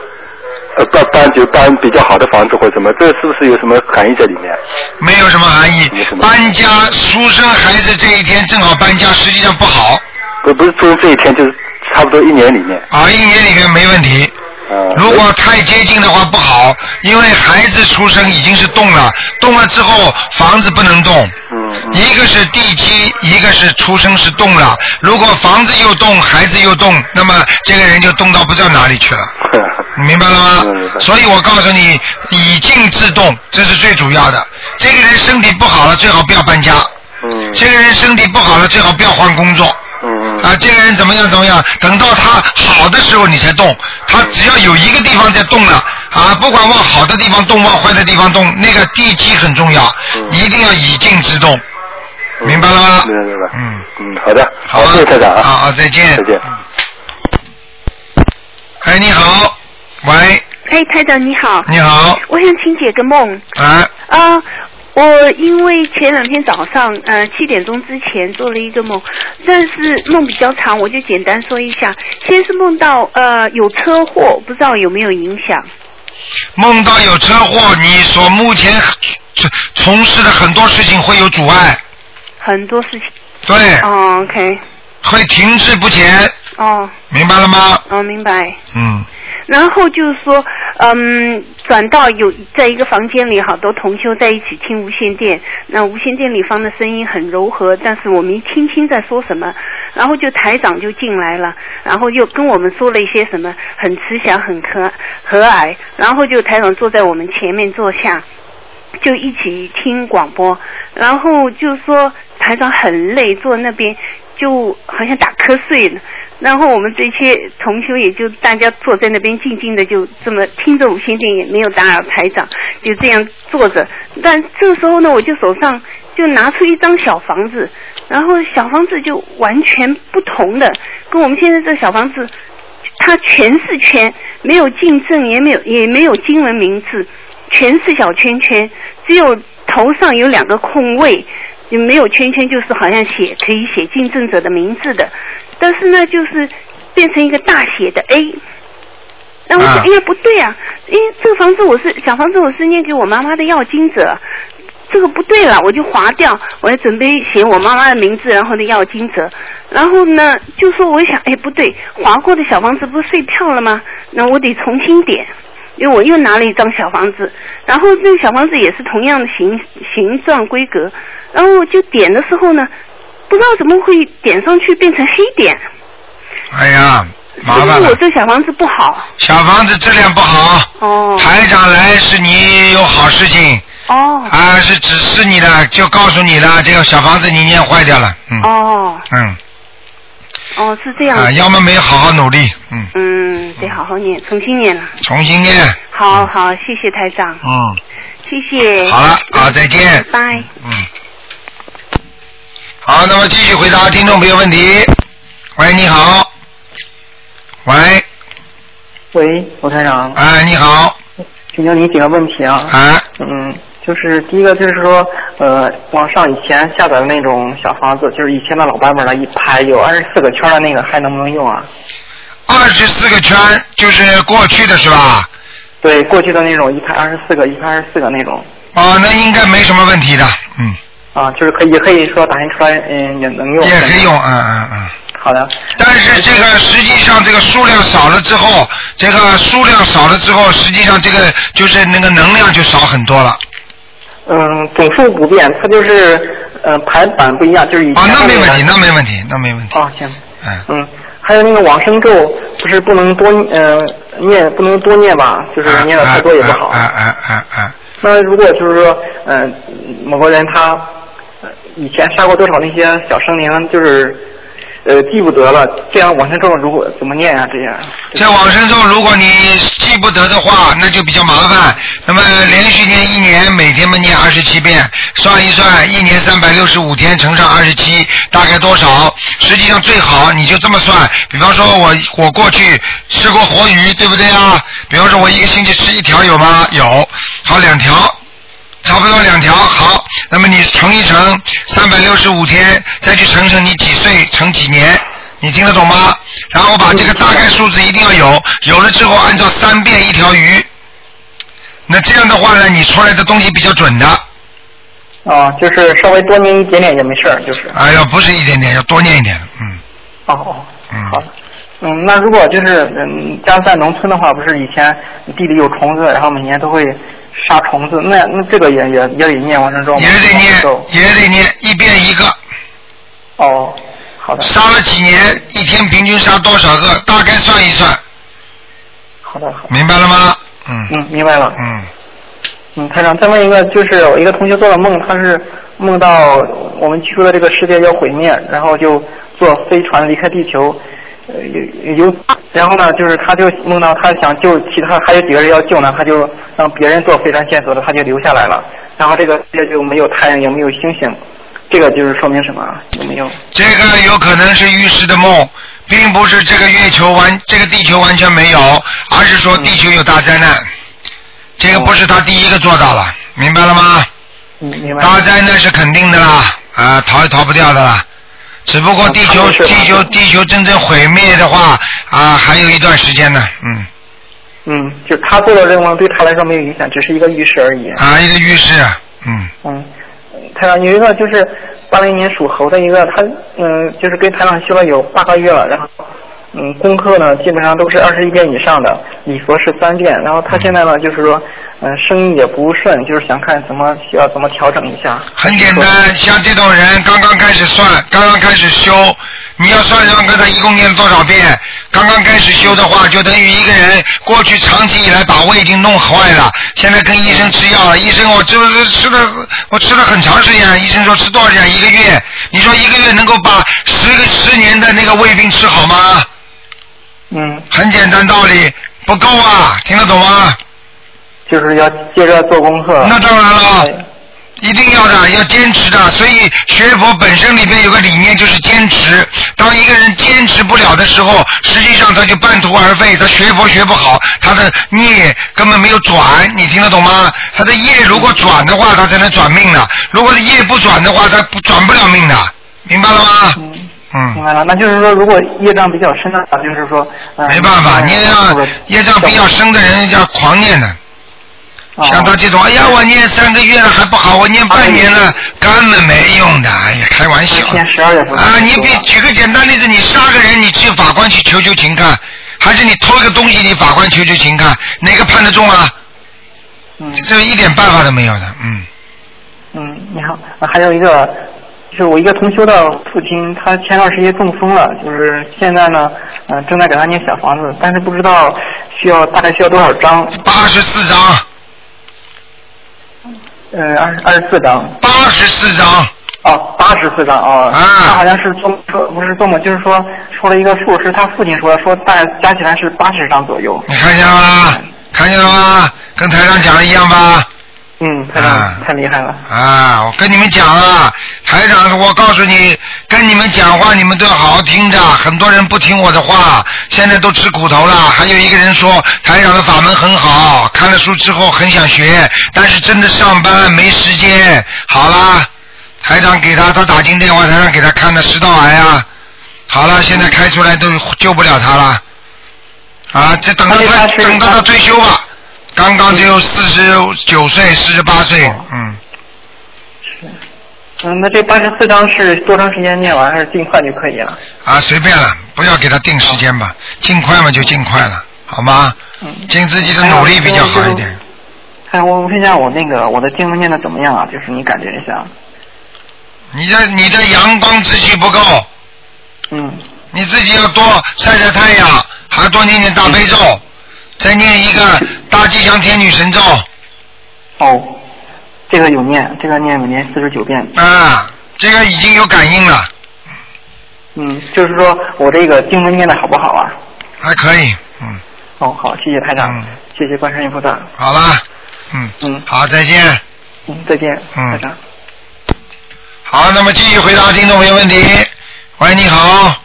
搬比较好的房子或者什么，这是不是有什么含义在里面？ 没有什么含义，搬家出生孩子这一天正好搬家，实际上不好。 不是出生这一天，就是差不多一年里面。 一年里面没问题。如果太接近的话不好，因为孩子出生已经是动了之后房子不能动，一个是地基，一个是出生是动了，如果房子又动孩子又动，那么这个人就动到不知道哪里去了，你明白了吗？所以我告诉你，以静制动，这是最主要的。这个人身体不好了最好不要搬家，这个人身体不好了最好不要换工作，这个人怎么样，等到他好的时候你才动，他只要有一个地方在动了不管往好的地方动往坏的地方动，那个地基很重要，一定要以静制动，明白了吗？ 明白。好的，好，谢谢台长好，再见。你好，喂。 台长你好。 你好。 我想请解个梦。我因为前2天早上7点钟之前做了一个梦，但是梦比较长，我就简单说一下。先是梦到有车祸，不知道有没有影响。 梦到有车祸，你所目前从事的很多事情会有阻碍。 很多事情。 对。 OK。 会停滞不前。明白了吗？ 明白。然后就是说，转到在一个房间里，好多同修在一起听无线电，那无线电里放的声音很柔和，但是我没听清在说什么。然后台长就进来了，然后又跟我们说了一些什么很慈祥、很和蔼，然后台长坐在我们前面坐下，就一起听广播。然后就说台长很累，坐那边就好像打瞌睡了。然后我们这些同修也就大家坐在那边静静的，就这么听着无线电，也没有打扰台长，就这样坐着。但这时候呢，我就手上就拿出一张小房子，然后小房子就完全不同的，跟我们现在这小房子，它全是圈，没有进正，也没有经文名字，全是小圈圈，只有头上有2个空位，也没有圈圈，就是好像可以写进正者的名字的。但是呢，就是变成一个大写的 A。那我想，不对啊，因为这个小房子我是念给我妈妈的要经者， 这个不对了，我就划掉，我就准备写我妈妈的名字，然后呢要经者，然后呢就说我想，哎不对，划过的小房子不是废票了吗？那我得重新点，因为我又拿了一张小房子，然后这个小房子也是同样的形状规格，然后我就点的时候呢，不知道怎么会点上去变成黑点。 哎呀，麻烦了。 是不是我这小房子不好？ 小房子质量不好。 哦。台长来是你有好事情。 哦。 啊，是指示你的，就告诉你了，这个小房子你念坏掉了。嗯。 哦。 嗯。 哦，是这样。 啊，要么没好好努力。嗯。 嗯，得好好念，重新念了。 重新念。 好好，谢谢台长。 嗯。 谢谢。 好了，啊，再见。 拜。 嗯。好，那么继续回答听众朋友问题。喂，你好。喂。 喂，罗台长。 哎，你好。 请教您几个问题啊。 啊。 就是第一个就是说，网上以前下载的那种小房子，就是以前的老版本的一排有24个圈的那个，还能不能用啊 ？24个圈就是过去的是吧？ 对，过去的那种一排24个，一排24个那种。 哦，那应该没什么问题的，嗯。 啊，就是也可以说打印出来，也能用。 也可以用， 好的。 但是这个实际上这个数量少了之后，实际上这个就是那个能量就少很多了。 总数不变，它就是排版不一样，就是以前。 那没问题。 哦，行。还有那个往生咒，不是不能多念吧？就是念的太多也不好。那如果就是说，某个人他以前杀过多少那些小生灵，就是记不得了，这样往生咒如果怎么念啊？ 这往生咒如果你记不得的话，那就比较麻烦。那么连续念1年，每天嘛念27遍，算一算，1年365天乘上27，大概多少？实际上最好你就这么算。比方说我过去吃过活鱼，对不对啊？比方说我1个星期吃1条有吗？有，好2条。差不多2条，好，那么你乘一乘365天，再去乘你几岁乘几年，你听得懂吗？然后把这个大概数字一定要有了之后按照3遍1条鱼，那这样的话呢，你出来的东西比较准的。 就是稍微多念一点点也没事儿，就是。 哎呀，不是一点点，要多念一点， 好的。那如果就是家在农村的话，不是以前地里有虫子，然后每年都会杀虫子，那这个也得念往生咒吗？ 也得念1遍1个。 好的。 杀了几年，一天平均杀多少个？大概算一算。 好的。 明白了吗？ 明白了。台长，再问一个，就是有一个同学做了梦，他是梦到我们居住的这个世界要毁灭，然后就坐飞船离开地球。然后呢，就是他就梦到他想救其他还有几个人要救呢，他就让别人坐飞船先走了，他就留下来了。然后这个世界就没有太阳，也没有星星，这个就是说明什么？有没有？ 这个有可能是预示的梦，并不是这个这个地球完全没有，而是说地球有大灾难。这个不是他第一个做到了，明白了吗？ 明白。 大灾难是肯定的啦，逃也逃不掉的啦。只不过地球真正毁灭的话还有一段时间呢。 就他做的这个梦对他来说没有影响，只是一个预示而已。 一个预示。 台长有一个就是80年属猴的一个，他就是跟台长修了有8个月了，然后功课呢基本上都是21遍以上的，礼佛是3遍，然后他现在呢就是说生意也不顺，就是想看需要怎么调整一下。 很简单，像这种人刚刚开始修，你要算算看他一共念了多少遍。刚刚开始修的话，就等于一个人过去长期以来把胃已经弄坏了，现在跟医生吃药了。医生我吃了很长时间，医生说吃多少钱？1个月。你说1个月能够把10年的那个胃病吃好吗？很简单道理，不够啊，听得懂吗？ 就是要接着做功课。 那当然了，一定要的，要坚持的。所以学佛本身里面有个理念就是坚持。当一个人坚持不了的时候，实际上他就半途而废，他学佛学不好，他的孽根本没有转，你听得懂吗？他的业如果转的话，他才能转命的；如果业不转的话，他转不了命的，明白了吗？ 明白了，那就是说，如果业障比较深的话，就是说， 没办法，业障比较深的人叫狂念的。 像他这种，哎呀，我念3个月了还不好，我念半年了，根本没用的。哎呀，开玩笑。 念12月份。 啊，你举个简单例子，你杀个人，你去法官去求情看，还是你偷个东西，你法官求情看，哪个判得中啊？这一点办法都没有的， 你好，还有一个，就是我一个同修的父亲，他前段时间中风了，就是现在呢，正在给他念小房子，但是不知道大概需要多少张 ？84张。 24张。 84张。 哦，84张哦。他好像是不是做梦，就是说了一个数，是他父亲说大概加起来是80张左右。 你看见了吗？看见了吗？跟台上讲的一样吧？ 台长太厉害了。 我跟你们讲啊，台长，我告诉你，跟你们讲话，你们都要好好听着。很多人不听我的话，现在都吃苦头了。还有一个人说，台长的法门很好，看了书之后很想学，但是真的上班没时间。好啦，台长给他打进电话，台长给他看的食道癌啊。好了，现在开出来都救不了他了。这等到他退休吧。刚刚只有49岁、48岁， 那这84张是多长时间念完，还是尽快就可以了？ 随便了，不要给他定时间吧，尽快嘛就尽快了，好吗？尽自己的努力比较好一点。 我问一下我的经文念的怎么样啊？就是你感觉一下。 你的阳光之气不够。你自己要多晒晒太阳，还要多念念大悲咒。再念一个大吉祥天女神咒。 这个有念，这个念49遍。 这个已经有感应了。 就是说我这个经文念的好不好啊？ 还可以。 好，谢谢台长，谢谢观世音菩萨。 好了。好，再见。 再见，台长。 好，那么继续回答听众朋友问题。喂，你好。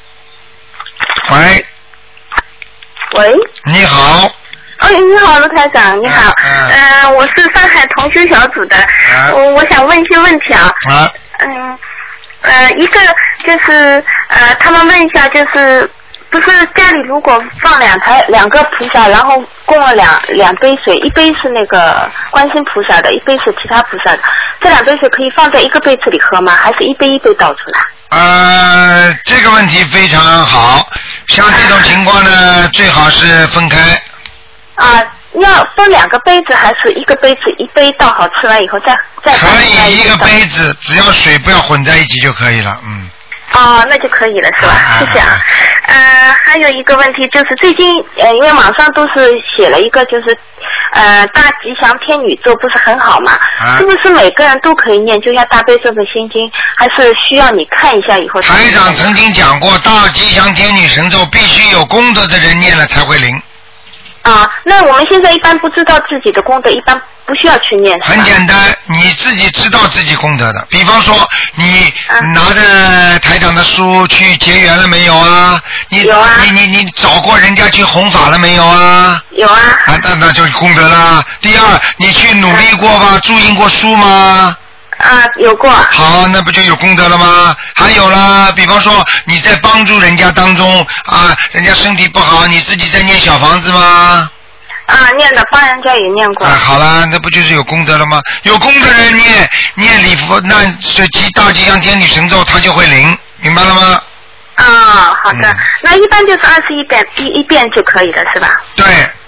喂。 喂， 你好。 你好，卢台长，你好。我是上海同修小组的，我想问一些问题啊。一个就是他们问一下，就是不是家里如果放两个菩萨，然后供了两杯水，一杯是那个观世菩萨的，一杯是其他菩萨的，这2杯水可以放在一个杯子里喝吗？还是一杯一杯倒出来？ 这个问题非常好，像这种情况呢，最好是分开。 要分2个杯子，还是一个杯子一杯倒好，吃完以后再可以一个杯子，只要水不要混在一起就可以了。 那就可以了，是吧？谢谢啊。还有一个问题就是最近因为网上都是写了一个就是大吉祥天女咒不是很好嘛？是不是每个人都可以念，就像大悲咒和心经，还是需要你看一下以后？ 台长曾经讲过，大吉祥天女神咒必须有功德的人念了才会灵。 那我们现在一般不知道自己的功德，一般不需要去念。 很简单，你自己知道自己功德的。比方说，你拿着台长的书去结缘了没有啊？ 有啊。 你找过人家去弘法了没有啊？ 有啊。 那就是功德啦。第二，你去努力过吧？注印过书吗？ 有过。 好，那不就有功德了吗？还有啦，比方说你在帮助人家当中人家身体不好，你自己在念小房子吗？ 念的，帮人家也念过。 好了，那不就是有功德了吗？有功德人念礼佛，那这大吉祥天女神咒，它就会灵，明白了吗？ 好的，那一般就是21遍，一遍就可以了，是吧？ 对。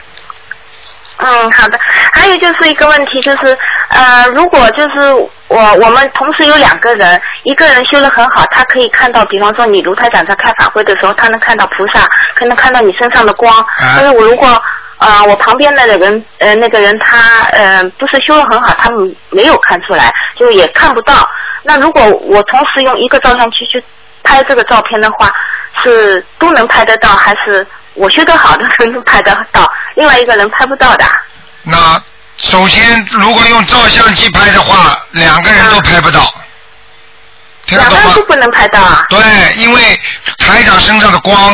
好的。还有就是一个问题，就是如果就是我们同时有2个人，一个人修得很好，他可以看到，比方说你卢台长在开法会的时候，他能看到菩萨，可能看到你身上的光。但是我如果我旁边的人那个人他不是修得很好，他没有看出来，就也看不到。那如果我同时用一个照相机去拍这个照片的话，是都能拍得到，还是我修得好的人能拍得到，另外一个人拍不到的？ 那首先如果用照相机拍的话，2个人都拍不到。听得懂吗？ 2个人都不能拍到啊？ 对，因为台长身上的光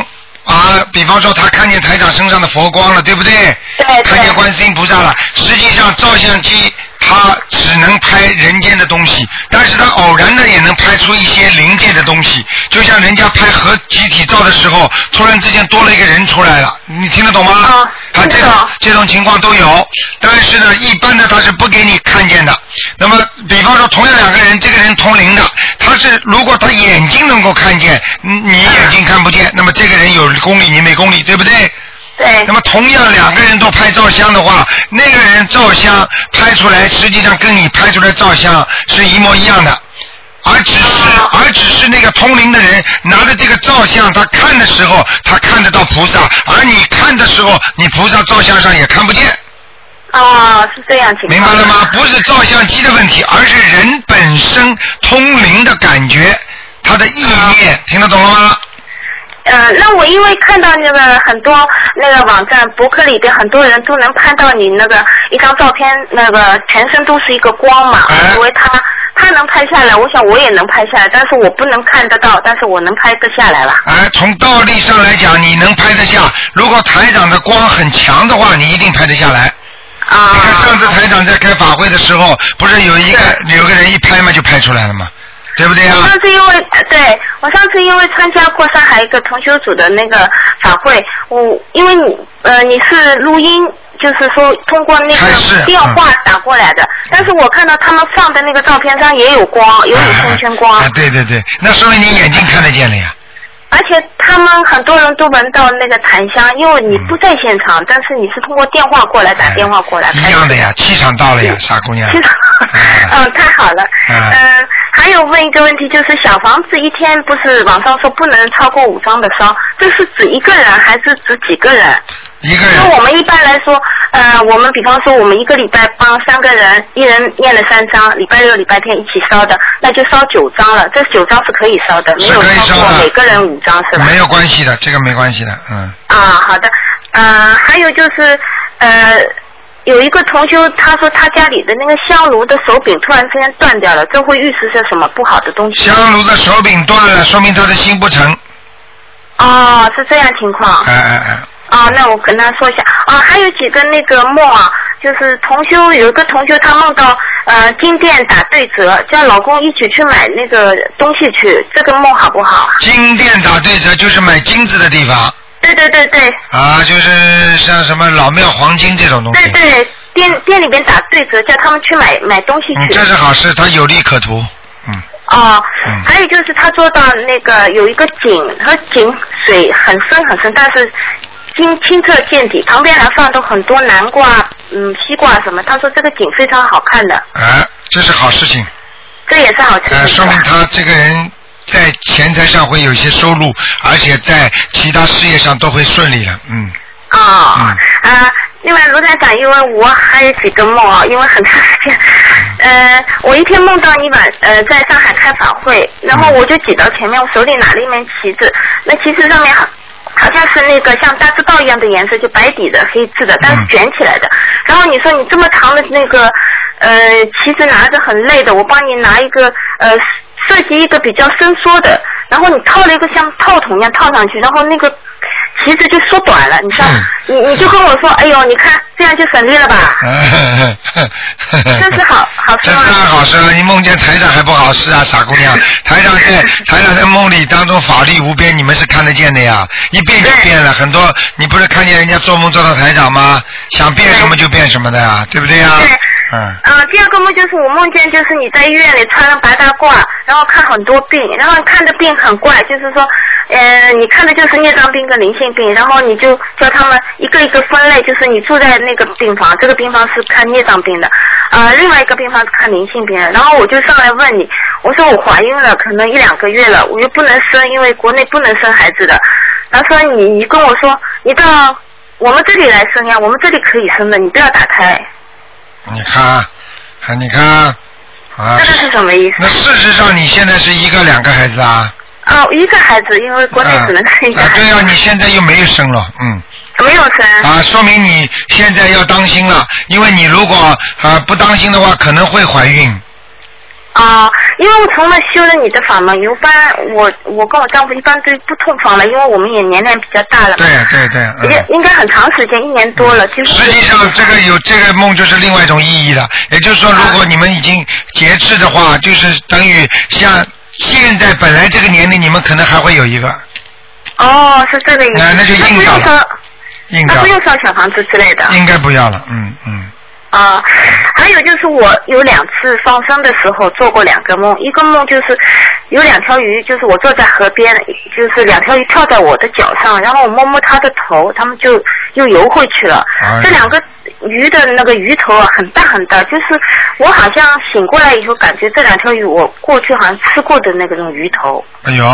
啊，比方说他看见台长身上的佛光了，对不对？ 对。 看见观世音菩萨了，实际上照相机它只能拍人间的东西，但是它偶然的也能拍出一些灵界的东西，就像人家拍合集体照的时候，突然之间多了一个人出来了，你听得懂吗？这种情况都有，但是呢，一般的他是不给你看见的。那么，比方说同样两个人，这个人通灵的，他是如果他眼睛能够看见，你眼睛看不见，那么这个人有功力，你没功力，对不对？ 对。 那么同样两个人都拍照相的话，那个人照相拍出来，实际上跟你拍出来照相是一模一样的，而只是那个通灵的人拿着这个照相，他看的时候他看得到菩萨，而你看的时候，你菩萨照相上也看不见。 是这样情况。 明白了吗？不是照相机的问题，而是人本身通灵的感觉，他的意念，听得懂了吗？ 那我因为看到那个很多那个网站博客里边很多人都能拍到你那个一张照片，那个全身都是一个光嘛，因为他能拍下来，我想我也能拍下来，但是我不能看得到，但是我能拍得下来了。 从道理上来讲，你能拍得下。如果台长的光很强的话，你一定拍得下来。你看上次台长在开法会的时候，不是有个人一拍嘛就拍出来了吗？对不对啊？ 我上次因为参加过上海一个同修组的那个法会，因为你是录音，就是说通过那个电话打过来的，但是我看到他们放的那个照片上也有光，有圈圈光。 对，那说明你眼睛看得见了呀。 而且他们很多人都闻到那个檀香，因为你不在现场，但是你是通过电话过来打电话过来。 一样的呀，气场到了呀，傻姑娘。 气场，太好了。还有问一个问题，就是小房子一天不是网上说不能超过5张的烧，这是指一个人还是指几个人？ 一个人。 因为我们一般来说，我们比方说我们一个礼拜帮3个人，一人念了3张，礼拜六、礼拜天一起烧的，那就烧9张了。这9张是可以烧的，没有超过每个人5张是吧？ 没有关系的，这个没关系的， 好的，还有就是有一个同修，他说他家里的那个香炉的手柄突然之间断掉了，这会预示着什么不好的东西？ 香炉的手柄断了，说明他的心不诚。 是这样情况。那我跟他说一下。还有几个那个梦啊，就是有一个同修他梦到金店打对折，叫老公一起去买那个东西去，这个梦好不好？ 金店打对折就是买金子的地方。 对。 就是像什么老庙黄金这种东西。 对，店里边打对折，叫他们去买东西去。 这是好事，他有利可图。 还有就是他做到那个有一个井，和井水很深很深，但是清澈见底，旁边还放着很多南瓜、西瓜什么。他说这个井非常好看的。 这是好事情。 这也是好事情。 说明他这个人在钱财上会有一些收入，而且在其他事业上都会顺利了。 另外卢台长，因为我还有几个梦因为很长时间，我一天梦到你在上海开法会，然后我就挤到前面，我手里拿了一面旗子，那旗子上面好像是那个像大字报一样的颜色，就白底的黑字的，但是卷起来的。然后你说你这么长的那个旗子拿着很累的，我帮你拿一个设计一个比较伸缩的，然后你套了一个像套筒一样套上去，然后那个旗子就缩短了，你知道？你就跟我说，哎呦，你看这样就省力了吧？这是好事吗？ 这是好事啊！你梦见台长还不好事啊，傻姑娘！台长在梦里当中法力无边，你们是看得见的呀，一变就变了。很多你不是看见人家做梦做到台长吗？想变什么就变什么的呀，对不对呀？ 第二个梦就是我梦见就是你在医院里穿了白大褂，然后看很多病，然后看的病很怪，就是说你看的就是孽障病跟灵性病，然后你就叫他们一个一个分类，就是你住在那个病房，这个病房是看孽障病的，另外一个病房是看灵性病的。然后我就上来问你，我说我怀孕了，可能1-2个月了，我又不能生，因为国内不能生孩子的。然后说你跟我说你到我们这里来生呀，我们这里可以生的，你不要打胎。 你看这是什么意思？ 那事实上你现在是1个2个孩子啊？ 一个孩子，因为国内只能生一个孩子。 对啊，你现在又没有生了， 没有生。 说明你现在要当心了，因为你如果不当心的话，可能会怀孕。 因为我从来修了你的法门，一般我跟我丈夫一般都不同房了，因为我们也年龄比较大了。 对对对。 应该很长时间，1年多了。就是实际上，这个梦就是另外一种意义了。也就是说，如果你们已经节制的话，就是等于像现在本来这个年龄，你们可能还会有一个。 是这个意思。 那就硬掉了。 那不用烧小房子之类的。 应该不要了， 还有就是我有2次放生的时候做过2个梦，一个梦就是有2条鱼，就是我坐在河边，就是2条鱼跳在我的脚上，然后我摸摸它的头，它们就又游回去了。这2个鱼的那个鱼头很大很大，就是我好像醒过来以后感觉这2条鱼我过去好像吃过的那种鱼头。 哎呦，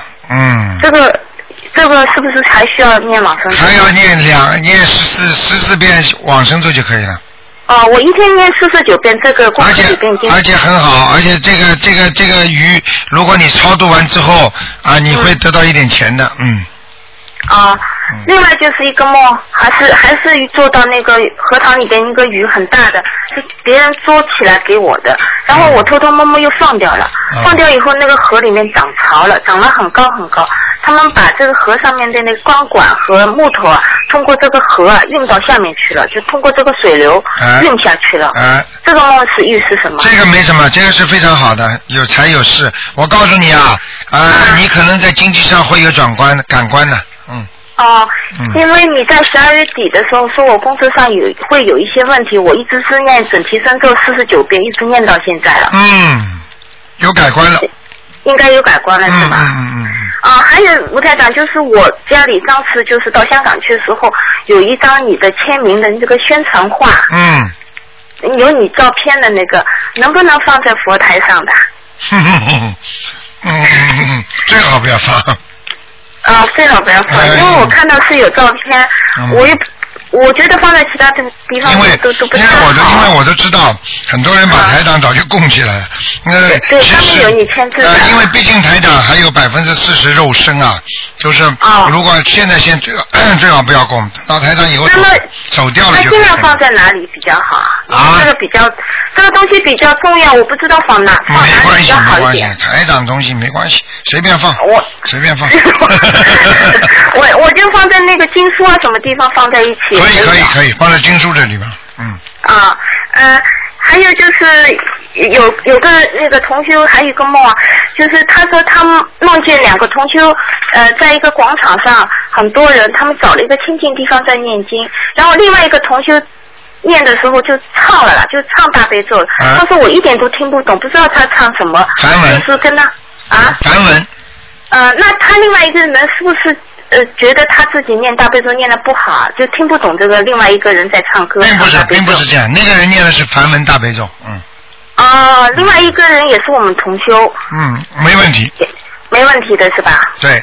这个是不是还需要念往生咒？ 还要念14遍往生咒就可以了。 我一天念49遍这个功课里边经。 而且很好，而且这个鱼，如果你超度完之后你会得到一点钱的， 另外就是一个梦，还是做到那个荷塘里边一个鱼很大的，是别人捉起来给我的，然后我偷偷摸摸又放掉了，放掉以后那个河里面涨潮了，涨了很高很高，他们把这个河上面的那个钢管和木头通过这个河运到下面去了，就通过这个水流运下去了。这个梦是意思什么？ 这个没什么，这个是非常好的，有财有势。我告诉你你可能在经济上会有感官的， 因为你在12月底的时候说我工作上会有一些问题，我一直是念准提神咒49遍，一直念到现在了。 有改观了。 应该有改观了是吧？还有吴台长，就是我家里上次就是到香港去的时候，有一张你的签名的这个宣传画，有你照片的那个，能不能放在佛台上的？ 最好不要放。 最好不要放，因为我看到是有照片，我觉得放在其他的地方都不太好。 因为我都知道，很多人把台长早就供起来了。 对，上面有你签字的。 因为毕竟台长还有40%肉身就是如果现在最好不要供，到台长以后走掉了就。 那尽量放在哪里比较好？这个东西比较重要，我不知道放哪里比较好一点。 台长东西没关系，随便放。随便放。 我就放在那个经书什么地方放在一起。 可以，放在经书这里边。 还有就是有个那个同修还有一个梦就是他说他梦见2个同修在一个广场上，很多人，他们找了一个清净地方在念经，然后另外一个同修念的时候就唱了就唱大悲咒了。他说我一点都听不懂，不知道他唱什么。 梵文。 就是跟他梵文。 那他另外一个人是不是觉得他自己念大悲咒念得不好，就听不懂这个另外一个人在唱歌？ 并不是这样，那个人念的是梵文大悲咒。 另外一个人也是我们同修。 没问题。 没问题的是吧？ 对。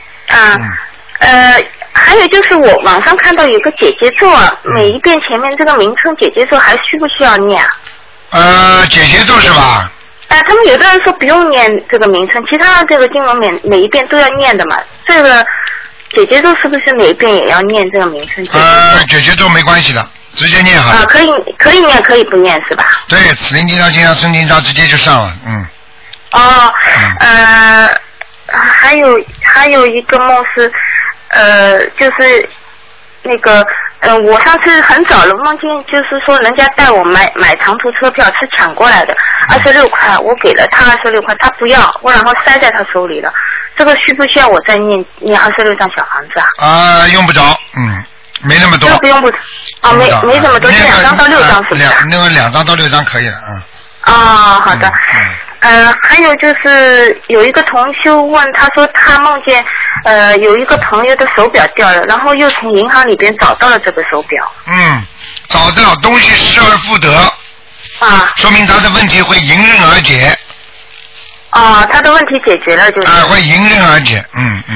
还有就是我网上看到有个姐姐咒每一遍前面这个名称姐姐咒还需不需要念姐姐咒是吧？ 他们有的人说不用念这个名称，其他的这个经文每一遍都要念的嘛。这个姐姐咒是不是每一遍也要念这个名称？ 姐姐咒没关系的，直接念好。 可以念，可以不念是吧？ 对，此灵经章、经章、生经章直接就上了。 还有一个梦是就是那个我上次很早了梦见，就是说人家带我买长途车票是抢过来的，26块，我给了他26块，他不要，我然后塞在他手里了。这个需不需要我再念26张小房子用不着，没那么多。 不用没这么多，就2张到6张是不是？ 那个2张到6张可以了， 好的。还有就是有一个同修问，他说他梦见有一个朋友的手表掉了，然后又从银行里边找到了这个手表。 找到东西失而复得。说明他的问题会迎刃而解。 他的问题解决了就是。 会迎刃而解。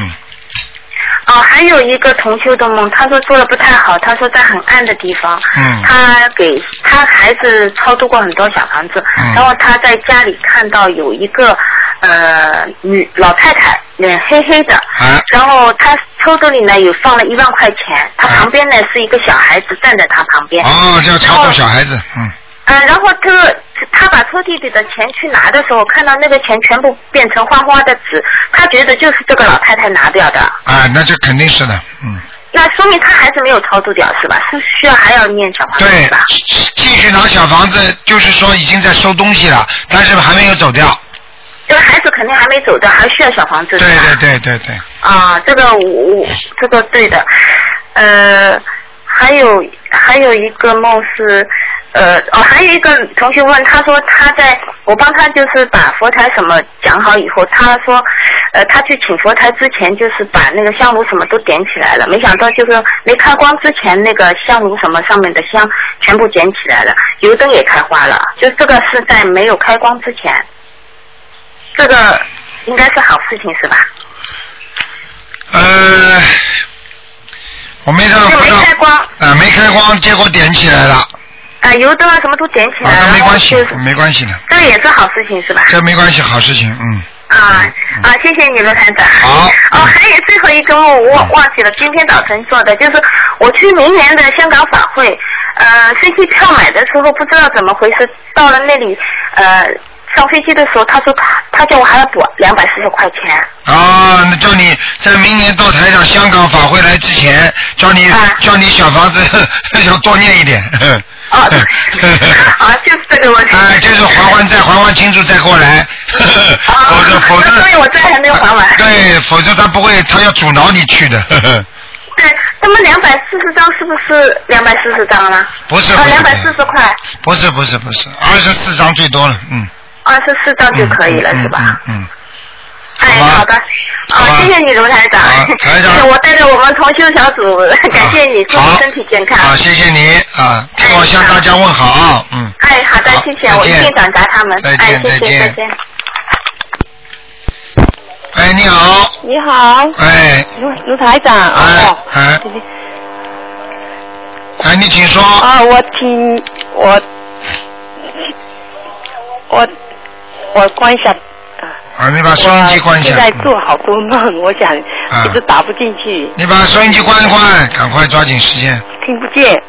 还有一个同修的梦，他说做的不太好，他说在很暗的地方，他给他孩子超度过很多小房子，然后他在家里看到有一个老太太，脸黑黑的，然后他抽屉里呢有放了1万块钱，他旁边呢是一个小孩子站在他旁边。 这要超度小孩子。 然后他把抽屉里的钱去拿的时候，看到那个钱全部变成花花的纸，他觉得就是这个老太太拿掉的。 啊，那就肯定是的， 那说明他还是没有超度掉是吧？是需要还要念小房子是吧？ 对，继续拿小房子，就是说已经在收东西了，但是还没有走掉。 这个孩子肯定还没走掉，还需要小房子。 对。 啊，这个这个对的。还有一个梦是，还有一个同学问，他说我帮他就是把佛台什么讲好以后，他说，他去请佛台之前就是把那个香炉什么都点起来了，没想到就是没开光之前那个香炉什么上面的香全部捡起来了，油灯也开花了，就这个是在没有开光之前，这个应该是好事情是吧？ 我没看到。 没开光。 没开光，结果点起来了。 油灯啊什么都点起来了。 没关系，没关系的。 这个也是好事情是吧？ 这没关系，好事情， 谢谢你卢台长。 好。 还有最后一个梦我忘记了，今天早晨做的，就是我去明年的香港法会，飞机票买的时候不知道怎么回事，到了那里上飞机的时候，他说他叫我还要补240块钱。 那叫你在明年到台长香港法会来之前，叫你小房子要多念一点。 就是这个问题。 就是还债，还完清楚再过来。否则。 所以我债还没有还完。 对，否则他不会，他要阻挠你去的。 对，那么240张是不是240张呢？ 不是。 240块。 不是，24张最多了 ，24张就可以了，是吧？好的。谢谢你卢台长。 台长。 我带着我们同修小组，感谢你，祝你身体健康。 谢谢你替我向大家问好啊。 好的，谢谢，我一定转达他们。 再见。 再见。 你好。 你好。卢台长。 你请说。 我关一下。 你把收音机关一下。 现在做好多梦，我想一直打不进去。 你把收音机关一关，赶快抓紧时间。 听不见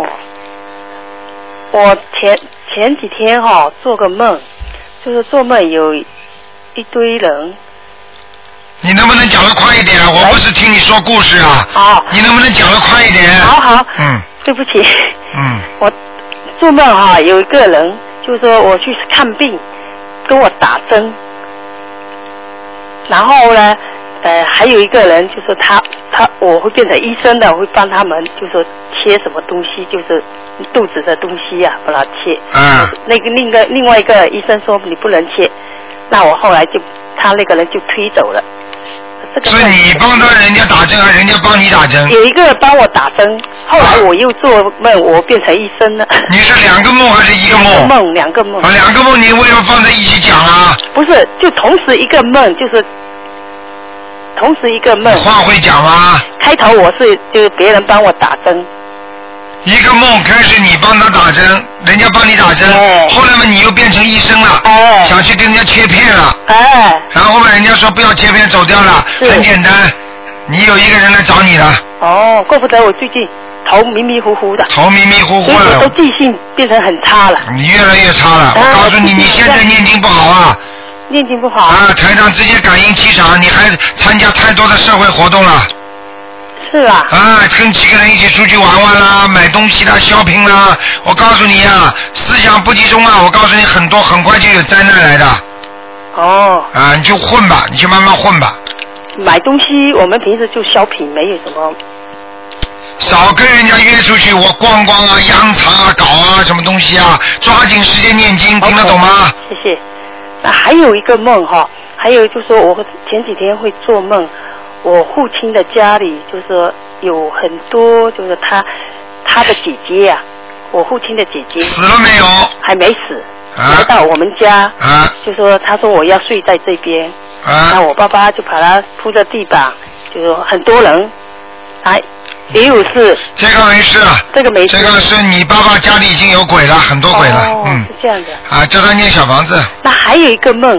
我前几天做个梦，就是做梦有一堆人。 你能不能讲得快一点？我不是听你说故事啊。你能不能讲得快一点？ 好。对不起。我做梦有一个人，就是说我去看病，跟我打针。然后呢，还有一个人就是我会变成医生的，我会帮他们就是说切什么东西，就是肚子的东西把它切。另外一个医生说你不能切，那我后来他那个人就推走了。 是你帮人家打针还是人家帮你打针？ 有一个帮我打针，后来我又做梦，我变成医生了。 你是2个梦还是1个梦 ？2个梦。 2个梦你为什么放在一起讲啊？ 不是，就同时一个梦，就是同时一个梦。 话会讲吗？ 开头就是别人帮我打针。 一个梦开始你帮他打针，人家帮你打针，后来嘛你又变成医生了，想去跟人家切片了，然后嘛人家说不要切片走掉了，很简单，你有一个人来找你了。 怪不得我最近头迷迷糊糊的。 头迷迷糊糊了。 所以我都记性变成很差了。 你越来越差了，我告诉你，你现在念经不好啊。 念经不好。 台长直接感应气场，你还参加太多的社会活动了。 是啊。 跟几个人一起出去玩玩啦，买东西啦，shopping啦，我告诉你思想不集中我告诉你很快就有灾难来的。你就混吧，你就慢慢混吧。 买东西我们平时就shopping，没有什么。 少跟人家约出去，我逛逛央场搞什么东西抓紧时间念经，听得懂吗？ 谢谢。那还有一个梦还有就是说我前几天会做梦。我父亲的家里就是说有很多，就是他的姐姐我父亲的姐姐死了没有？ 还没死，来到我们家，就说他说我要睡在这边，那我爸爸就把他铺在地板，就说很多人，也有事。 这个没事了， 这个没事。 这个是你爸爸家里已经有鬼了，很多鬼了， 是这样的。 叫他念小房子。 那还有一个梦，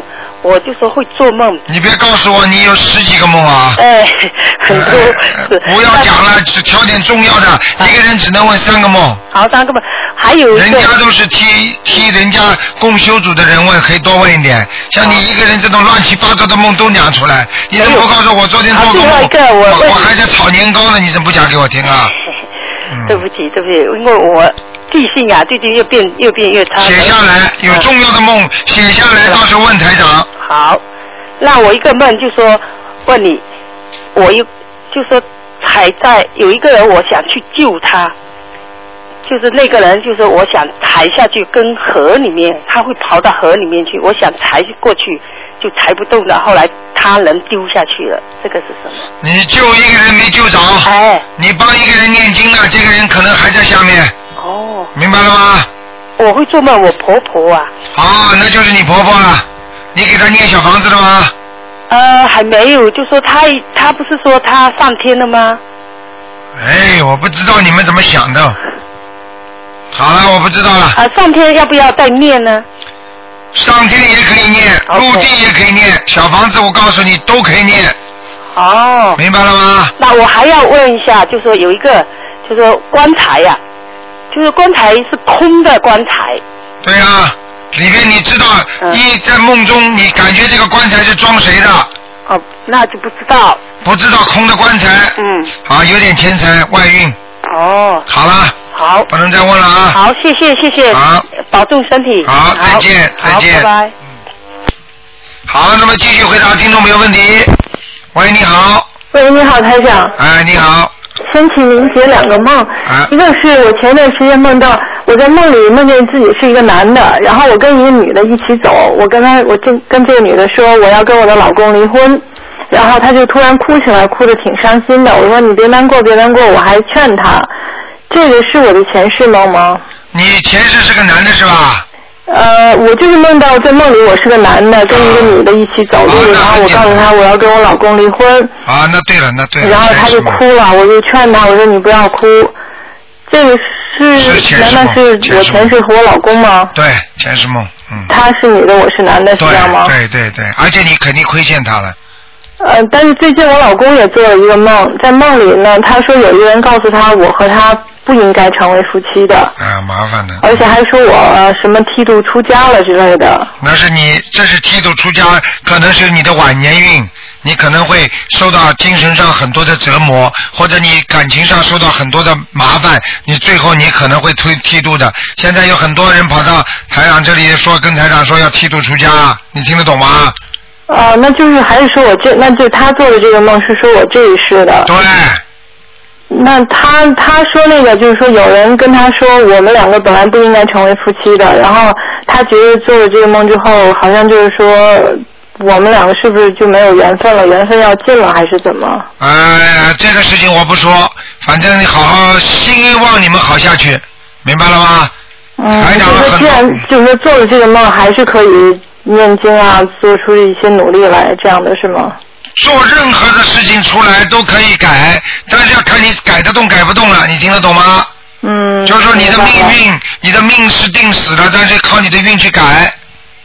我就说会做梦。 你别告诉我你有10几个梦啊！ 很多。 不要讲了，只挑点重要的。一个人只能问3个梦。 好，3个梦，还有一个。 人家都是替人家共修组的人问，可以多问一点。像你一个人这种乱七八糟的梦都讲出来，你怎么不告诉我昨天做个梦？我还在炒年糕呢，你怎么不讲给我听啊？ 对不起，因为我记性啊，最近越变越差。 写下来，有重要的梦写下来，到时候问台长。 好，那我一个梦就说问你，就说还在有一个人，我想去救他，就是那个人，就是我想抬下去跟河里面，他会跑到河里面去，我想抬过去就抬不动了，后来他人丢下去了，这个是什么？ 你救一个人没救着，你帮一个人念经了，这个人可能还在下面。明白了吗？ 我会做梦，我婆婆啊。 那就是你婆婆了。你给她念小房子了吗？ 还没有，就说她不是说她上天了吗？ 我不知道你们怎么想的。好了，我不知道了。 上天要不要再念呢？ 上天也可以念，陆地也可以念，小房子我告诉你都可以念。明白了吗？ 那我还要问一下，就说有一个，就说棺材呀，就是棺材是空的棺材。 对啊，里面你知道，在梦中你感觉这个棺材是装谁的？ 那就不知道。 不知道空的棺材。好，有点钱财外运。好了。 好， 不能再问了啊！ 好，谢谢。好，保重身体。 好，再见。 拜拜。 好，那么继续回答听众朋友问题。喂，你好。 喂，你好，台长。 你好。 先请您解2个梦。一个是我前段时间梦到，我在梦里梦见自己是一个男的，然后我跟一个女的一起走，我跟这个女的说我要跟我的老公离婚，然后她就突然哭起来，哭得挺伤心的。我说你别难过，我还劝她。这个是我的前世梦吗？ 你前世是个男的是吧？ 我就是梦到在梦里我是个男的，跟一个女的一起走路，然后我告诉她我要跟我老公离婚。 那对了。 然后她就哭了，我就劝她，我说你不要哭。这个难道是我前世和我老公吗？ 对，前世梦。 他是女的，我是男的，是这样吗？ 对，而且你肯定亏欠他了。 但是最近我老公也做了一个梦，在梦里呢，他说有一个人告诉他我和他不应该成为夫妻的。 麻烦的。 而且还说我什么剃度出家了之类的。 那是这是剃度出家，可能是你的晚年运，你可能会受到精神上很多的折磨，或者你感情上受到很多的麻烦，你最后你可能会剃度的。现在有很多人跑到台长这里说，跟台长说要剃度出家，你听得懂吗？ 那就是还是说那就他做的这个梦是说我这一世的。 对。 那他说那个就是说有人跟他说我们2个本来不应该成为夫妻的，然后他觉得做了这个梦之后，好像就是说我们2个是不是就没有缘分了，缘分要尽了还是怎么？ 这个事情我不说，反正你好好希望你们好下去，明白了吗？ 就是既然就是说做了这个梦，还是可以念经啊，做出一些努力来，这样的是吗？ 做任何的事情出来都可以改，但是要看你改得动改不动了，你听得懂吗？就是说你的命运，你的命是定死的，但是靠你的运去改。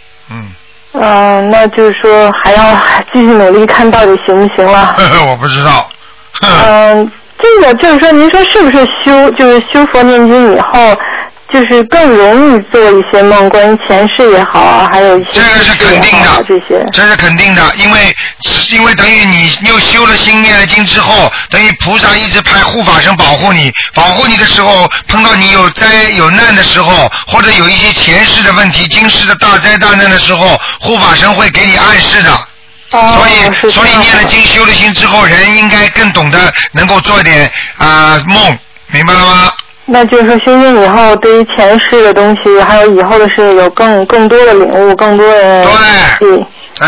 那就是说还要继续努力，看到底行不行了。 我不知道。 这个就是说，您说是不是修佛念经以后，就是更容易做一些梦，关于前世也好啊，还有一些这个是肯定的， 这些这是肯定的，因为等于你又修了心念了经之后，等于菩萨一直派护法神保护你的时候，碰到你有灾有难的时候，或者有一些前世的问题、今世的大灾大难的时候，护法神会给你暗示的。所以念了经修了心之后，人应该更懂得能够做一点梦，明白了吗？ 那就是说修行以后，对于前世的东西，还有以后的事，有更多的领悟，更多的对，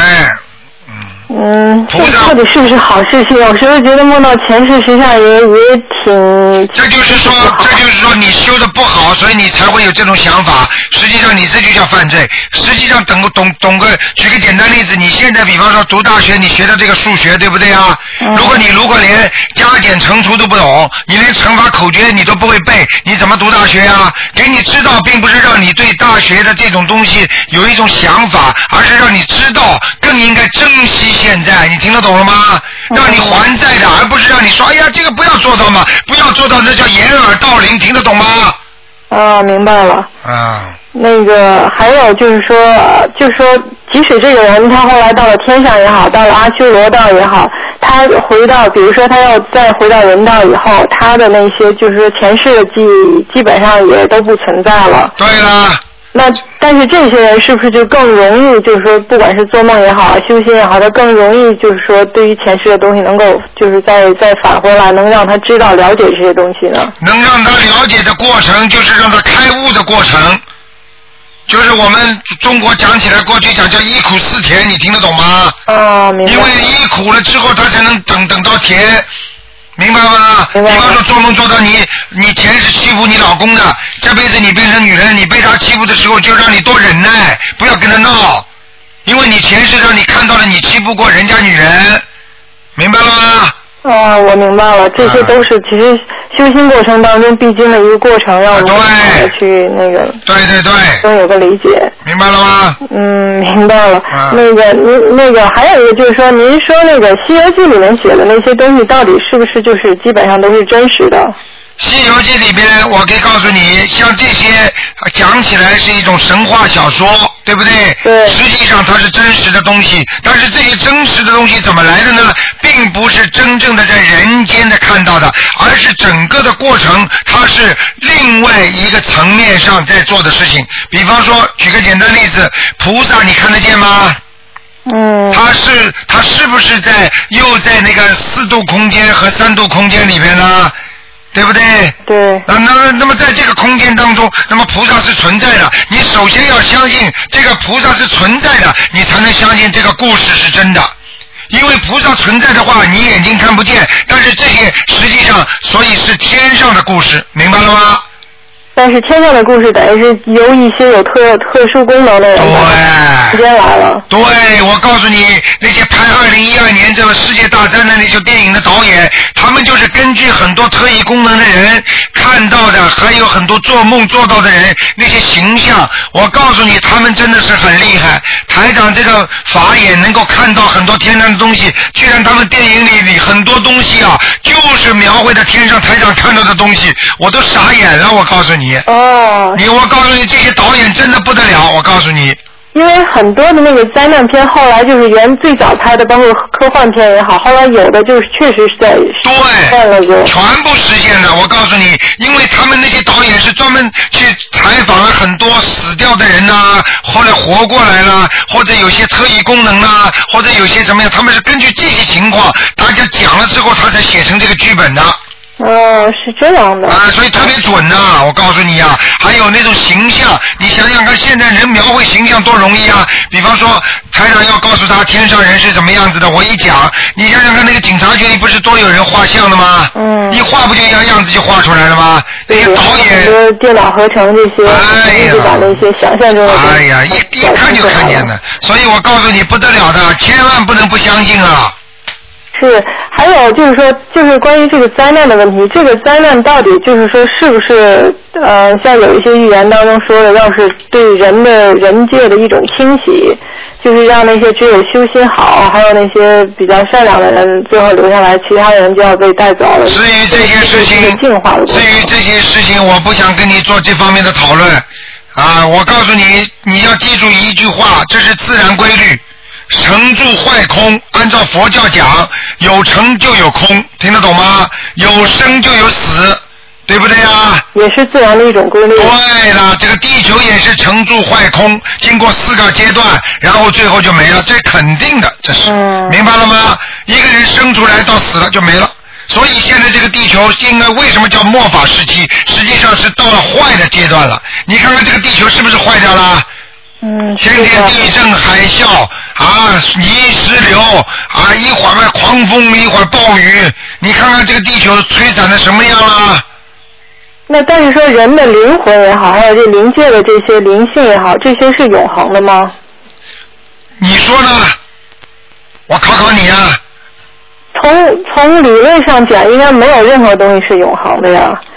这到底是不是好事情？有时候觉得梦到前世，实际上也挺。 这就是说你修的不好，所以你才会有这种想法。实际上你这就叫犯罪。实际上懂个，举个简单例子，你现在比方说读大学，你学的这个数学，对不对啊？如果连加减乘除都不懂，你连乘法口诀你都不会背，你怎么读大学啊？给你知道，并不是让你对大学的这种东西有一种想法，而是让你知道，根应该珍惜现在，你听得懂了吗？让你还债的，而不是让你说，哎呀，这个不要做到嘛，不要做到，那叫掩耳盗铃，听得懂吗？ 啊，明白了。 啊。 那个还有就是说，即使这个人他后来到了天上也好，到了阿修罗道也好，他回到，比如说他要再回到人道以后，他的那些就是说前世的记忆基本上也都不存在了。 对了。 那但是这些人是不是就更容易，就是说不管是做梦也好，修心也好，他更容易就是说对于前世的东西能够就是再返回来，能让他知道了解这些东西呢？ 能让他了解的过程，就是让他开悟的过程。就是我们中国讲起来，过去讲叫忆苦思甜，你听得懂吗？ 明白。 因为忆苦了之后，他才能等到甜，明白吗？比方说做梦做到你前世欺负你老公的，这辈子你变成女人，你被他欺负的时候，就让你多忍耐，不要跟他闹，因为你前世让你看到了你欺负过人家女人，明白了吗？ 我明白了，这些都是其实修心过程当中必经的一个过程，让我们去那个对都有个理解。 明白了吗？ 明白了。那个还有一个就是说，您说那个《西游记》里面写的那些东西，到底是不是就是基本上都是真实的？ 《西游记》里边，我可以告诉你，像这些讲起来是一种神话小说，对不对？ 对。 实际上它是真实的东西，但是这些真实的东西怎么来的呢？并不是真正的在人间的看到的，而是整个的过程，它是另外一个层面上在做的事情。比方说，举个简单例子，菩萨你看得见吗？他是不是又在那个4度空间和3度空间里面呢？对不对？ 对。 那么在这个空间当中，那么菩萨是存在的。你首先要相信这个菩萨是存在的，你才能相信这个故事是真的。因为菩萨存在的话，你眼睛看不见，但是这些实际上，所以是天上的故事，明白了吗？ 但是天上的故事等于是由一些有特殊功能的人直接来了。 对，我告诉你，那些拍2012年这个世界大战的那些电影的导演，他们就是根据很多特异功能的人看到的，还有很多做梦做到的人那些形象，我告诉你，他们真的是很厉害。台长这个法眼能够看到很多天上的东西，居然他们电影里很多东西啊，就是描绘的天上台长看到的东西，我都傻眼了，我告诉你。我告诉你，这些导演真的不得了，我告诉你。 因为很多的那个灾难片，后来就是最早拍的，包括科幻片也好，后来有的就是确实是在全部实现了。我告诉你，因为他们那些导演是专门去采访了很多死掉的人呐，后来活过来了，或者有些特异功能啦，或者有些什么样，他们是根据这些情况，大家讲了之后，他才写成这个剧本的。 是这样的所以特别准呐，我告诉你啊，还有那种形象，你想想看，现在人描绘形象多容易啊！比方说，台长要告诉他天上人是怎么样子的，我一讲，你想想看，那个警察局里不是多有人画像的吗？一画不就样子就画出来了吗？那些导演电脑合成这些，就把那些想象中的一看就看见的，所以我告诉你不得了的，千万不能不相信啊！ 是，还有就是说，就是关于这个灾难的问题，这个灾难到底就是说是不是像有一些预言当中说的，要是对人界的一种清洗，就是让那些只有修心好，还有那些比较善良的人最后留下来，其他人就要被带走了。 至于这些事情，我不想跟你做这方面的讨论啊！我告诉你，你要记住一句话，这是自然规律。成住坏空，按照佛教讲，有成就有空，听得懂吗？有生就有死，对不对啊？ 也是自然的一种规律。 对了，这个地球也是成住坏空，经过4个阶段，然后最后就没了，这肯定的，这是，明白了吗？一个人生出来到死了就没了，所以现在这个地球应该为什么叫末法时期？实际上是到了坏的阶段了。你看看这个地球是不是坏掉了？天天地震海啸泥石流一会儿狂风一会儿暴雨，你看看这个地球摧残的什么样啊？ 那但是说人的灵魂也好，还有这灵界的这些灵性也好，这些是永恒的吗？ 你说呢？我考考你啊。 从理论上讲，应该没有任何东西是永恒的呀。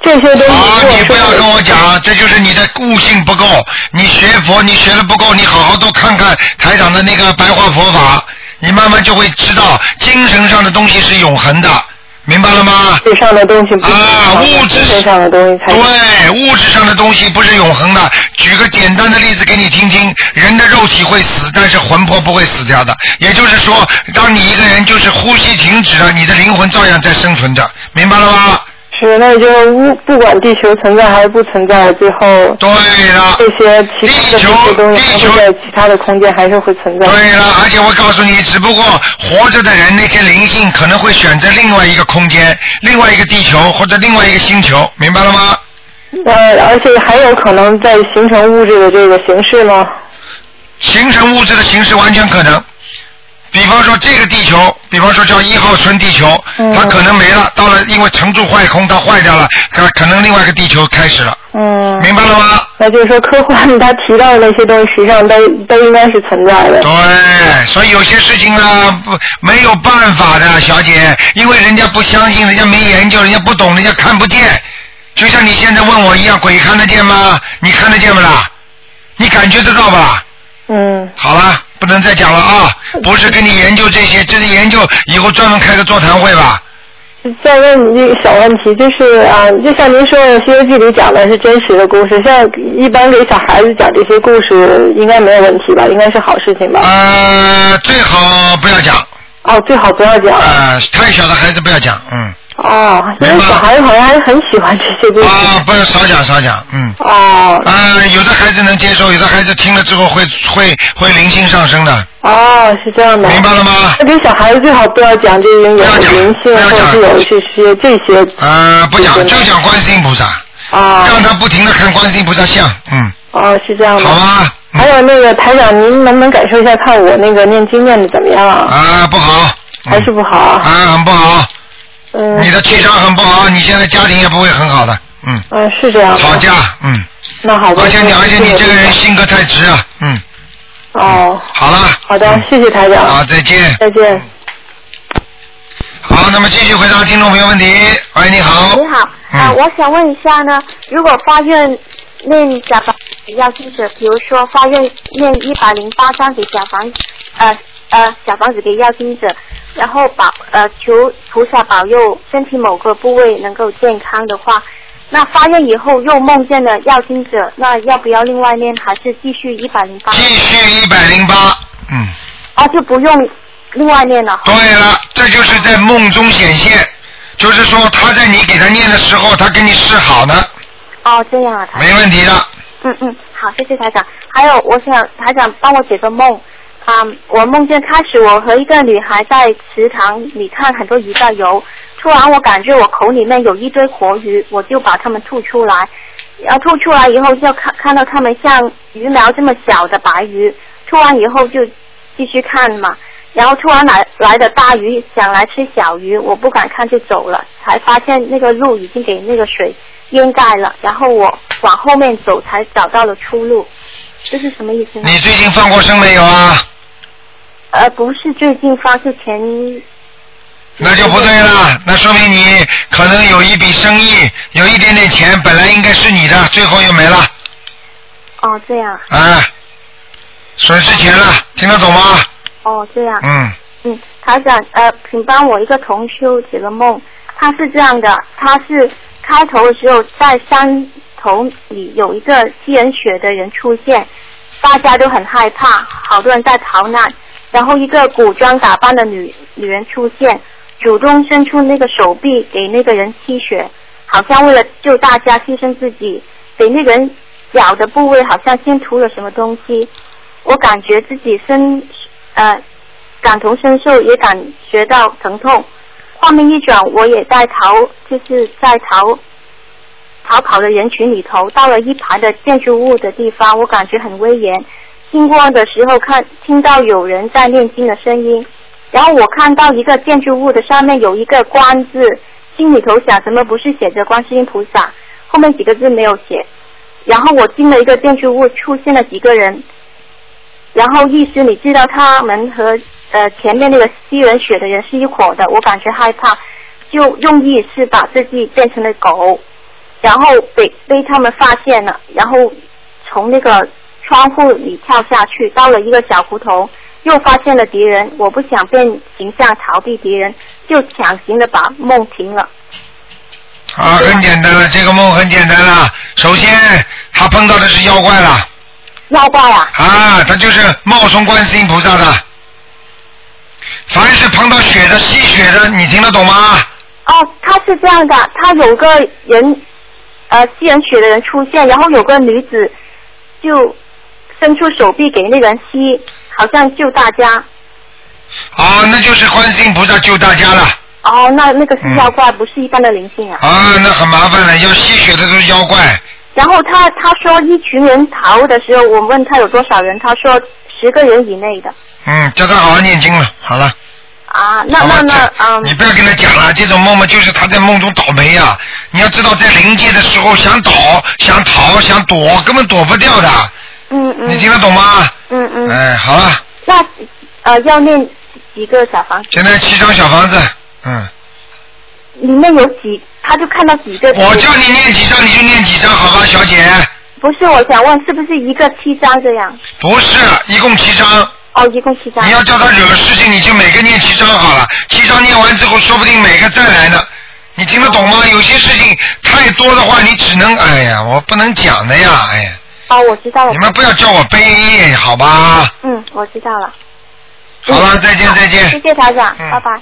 这些都好，你不要跟我讲，这就是你的悟性不够。你学佛，你学的不够，你好好多看看台长的那个白话佛法，你慢慢就会知道，精神上的东西是永恒的，明白了吗？ 物质上的东西不是物质上的东西才对，物质上的东西不是永恒的。举个简单的例子给你听听，人的肉体会死，但是魂魄不会死掉的。也就是说，当你一个人就是呼吸停止了，你的灵魂照样在生存着，明白了吗？ 是，那就不管地球存在还是不存在，最后对了， 这些其他的这些东西还会在其他的空间还是会存在。 对了，而且我告诉你，只不过活着的人那些灵性可能会选择另外一个空间、另外一个地球或者另外一个星球，明白了吗？ 而且还有可能在形成物质的这个形式吗？ 形成物质的形式完全可能。比方说这个地球，比方说叫1号村地球，它可能没了，到了因为成住坏空，它坏掉了，可能另外一个地球开始了。明白了吗？ 那就是说科幻它提到的那些东西，实际上都应该是存在的。 对，所以有些事情呢，没有办法的，小姐，因为人家不相信，人家没研究，人家不懂，人家看不见。就像你现在问我一样，鬼看得见吗？你看得见不啦？你感觉得到不啦？好了，不能再讲了啊！不是跟你研究这些，这是研究以后专门开个座谈会吧。 再问你一个小问题，就是就像您说的《西游记》里讲的是真实的故事，像一般给小孩子讲这些故事，应该没有问题吧？应该是好事情吧？ 最好不要讲。 最好不要讲。 太小的孩子不要讲， 因为小孩好像还很喜欢这些故事。 不要少讲。有的孩子能接受，有的孩子听了之后会灵性上升的。 是这样的。 明白了吗？ 那给小孩子最好不要讲这种有灵性或者是有这些。 不讲，就讲观世音菩萨。让他不停的看观世音菩萨像。 是这样的。 好吧。 还有那个台长，您能不能感受一下，看我那个念经念的怎么样啊？ 不好。 还是不好。 很不好。你的气场很不好，你现在家庭也不会很好的。 是这样。 吵架。 那好吧。 而且你这个人性格太直啊。好了。 好的，谢谢台长。 好，再见。 再见。 好，那么继续回答听众朋友问题。喂，你好。 你好。我想问一下呢，如果发愿念小房子要经者，比如说发愿念108张给小房子给要经者，然后求菩萨保佑身体某个部位能够健康的话，那发愿以后又梦见了要经者，那要不要另外念，还是继续108？ 继续108。 就不用另外念了。 对了，这就是在梦中显现，就是说他在你给他念的时候，他跟你示好呢。 这样啊，台长。 没问题的。 好，谢谢台长。还有，我想台长帮我解个梦。我梦见开始我和一个女孩在池塘里看很多鱼在游，突然我感觉我口里面有一堆活鱼，我就把它们吐出来，然后吐出来以后就看到它们像鱼苗这么小的白鱼，吐完以后就继续看嘛，然后突然来的大鱼想来吃小鱼，我不敢看就走了，才发现那个路已经给那个水淹盖了，然后我往后面走才找到了出路，这是什么意思呢？ 你最近放过生没有啊？ 不是最近发，是前。 那就不对了，那说明你可能有一笔生意，有一点点钱，本来应该是你的，最后又没了。 这样。 损失钱了，听得懂吗？ 这样。台长，请帮我一个同修解个梦，他是这样的，他是开头的时候在山头里有一个吸人血的人出现，大家都很害怕，好多人在逃难，然后一个古装打扮的女人出现，主动伸出那个手臂给那个人吸血，好像为了救大家牺牲自己，给那个人脚的部位好像先涂了什么东西，我感觉自己感同身受，也感觉到疼痛。画面一转，我也在就是在逃跑的人群里头，到了一排的建筑物的地方，我感觉很威严。经过的时候听到有人在念经的声音，然后我看到一个建筑物的上面有一个观字，心里头想怎么不是写着观世音菩萨，后面几个字没有写。然后我进了一个建筑物，出现了几个人，然后意思你知道他们和前面那个吸人血的人是一伙的，我感觉害怕，就用意是把自己变成了狗， 然后被他们发现了，然后从那个窗户里跳下去，到了一个小胡同，又发现了敌人。我不想变形象逃避敌人，就强行的把梦停了。 啊，很简单了，这个梦很简单了。首先，他碰到的是妖怪了。 妖怪啊？ 啊，他就是冒充观世音菩萨的。凡是碰到血的、吸血的，你听得懂吗？ 哦，他是这样的，他有个人吸人血的人出现，然后有个女子就伸出手臂给那个人吸，好像救大家。 哦，那就是观世音菩萨救大家了。 哦，那个是妖怪，不是一般的灵性啊。 啊，那很麻烦了，要吸血的都是妖怪。 然后他说一群人逃的时候，我问他有多少人，他说10个人以内的。 叫他好好念经了，好了。 啊，那你不要跟他讲了，这种梦嘛，就是他在梦中倒霉啊。你要知道，在灵界的时候想倒、想逃、想躲，根本躲不掉的。你听得懂吗？哎，好了。 那要念几个小房子？ 现在7张小房子。 里面有他就看到几个。 我叫你念几张你就念几张，好吧，小姐。 不是，我想问是不是一个7张这样？ 不是，一共7张。 哦，一共7张。 你要叫他惹了事情，你就每个念7张好了。7张念完之后，说不定每个再来呢。你听得懂吗？有些事情太多的话，你只能我不能讲的呀， 哦，我知道了。 你们不要叫我背，好吧？ 我知道了。 好了，再见。 谢谢台长，拜拜。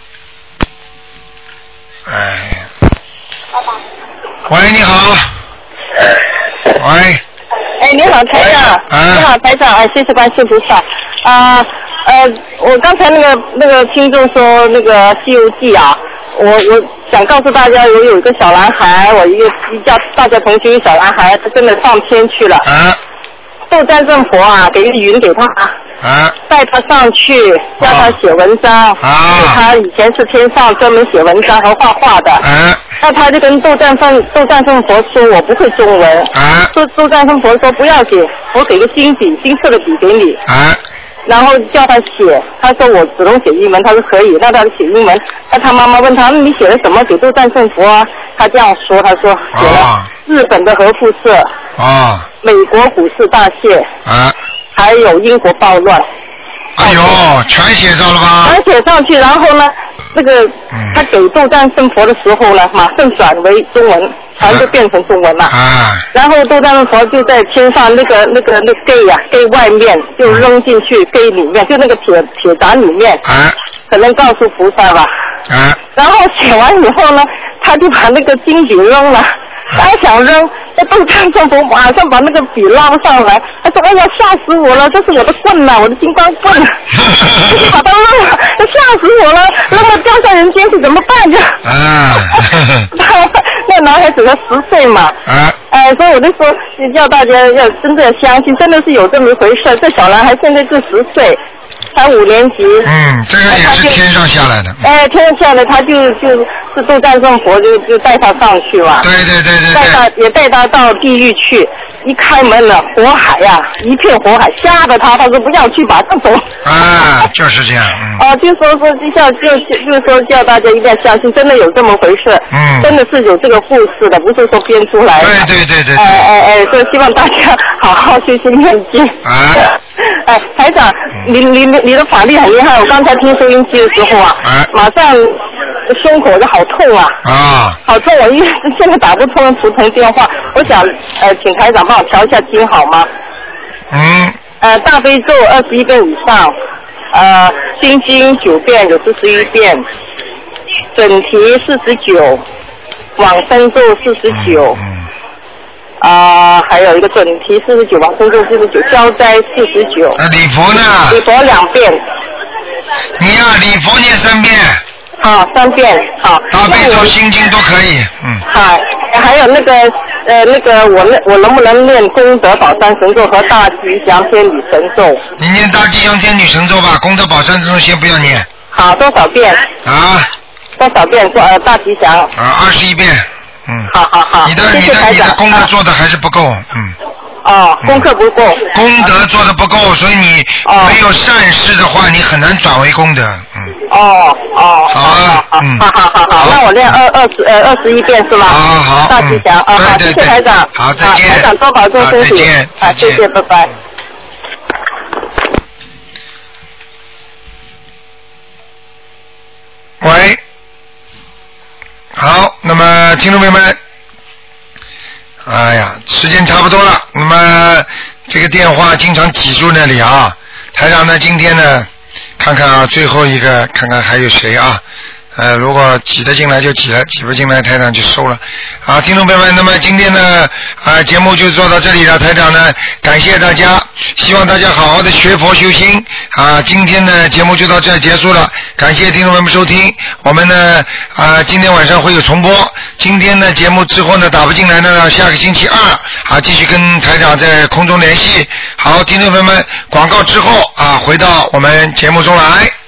拜拜。喂，你好。喂。 你好，台长。你好，台长。谢谢观世菩萨。我刚才那个听众说那个《西游记》啊，我想告诉大家，我有一个小男孩，我一家大家同学一个小男孩，他真的上天去了。斗战胜佛啊，给个云给他。带他上去，叫他写文章。他以前是天上专门写文章和画画的。那他就跟斗战胜佛说：“我不会中文。”斗战胜佛说：“不要紧，我给个金色的笔给你。”然后叫他写，他说我只能写英文，他说可以，那他写英文。那他妈妈问他：“那你写了什么给斗战胜佛啊？”他这样说：“他说写了日本的核辐射，美国股市大泻，还有英国暴乱。” 哎呦，全写到了吧？ 全写上去，然后呢，他给斗战胜佛的时候呢，马上转为中文，全都变成中文了。然后斗战胜佛就在天上那个gate 外面就扔进去gate里面，就那个铁闸里面，可能告诉菩萨吧。然后写完以后呢，他就把那个金笔扔了。他想扔，那斗战胜佛马上把那个笔捞上来，他说：“哎呀，吓死我了！这是我的棍呐，我的金刚棍，就把它扔了，吓死我了！扔了掉下人间去怎么办呀？”那男孩子才10岁嘛，所以我就说叫大家要真的相信，真的是有这么一回事。这小男孩现在就10岁。才5年级。 这个也是天上下来的。 天上下来，他就是斗战胜佛就带他上去了。 对。 带他到地狱去，一开门了，火海呀，一片火海，吓得他说不要去，马上走。 就是这样。 就说叫大家一定要相信，真的有这么回事。真的是有这个故事的，不是说编出来的。 对。 所以希望大家好好修心念经。台长，你的法力很厉害。我刚才听收音机的时候啊，马上胸口就好痛啊，好痛！我因为现在打不通图腾电话，我想请台长帮我调一下经好吗？大悲咒21遍以上，心经9遍有41遍，准提49，往生咒49。还有一个准提49，往生咒49，消灾49。 礼佛呢？ 礼佛2遍。 你礼佛念3遍。 好，3遍。好。 大悲咒、心经都可以。 好，还有那个我能不能念功德宝山神咒和大吉祥天女神咒？ 你念大吉祥天女神咒吧，功德宝山神咒先不要念。 好，多少遍？多少遍？大吉祥。 21遍。 好。 你的功德做的还是不够。 哦，功课不够。 功德做的不够，所以你没有善事的话，你很难转为功德。 哦，好，那我练21遍是吧？ 好， 大吉祥啊，好，谢谢台长。 好，再见。 台长多保重身体。 再见。 好，谢谢，拜拜。 喂，好，那么听众朋友们，哎呀，时间差不多了，那么这个电话经常挤住那里啊，台长呢今天呢看看啊最后一个，看看还有谁啊，如果挤得进来就挤了，挤不进来台长就收了。好，听众朋友们，那么今天呢节目就做到这里了，台长呢感谢大家，希望大家好好的学佛修心啊。今天呢节目就到这结束了，感谢听众朋友们收听，我们呢今天晚上会有重播，今天的节目之后呢打不进来呢，下个星期二继续跟台长在空中联系。好，听众朋友们，广告之后回到我们节目中来。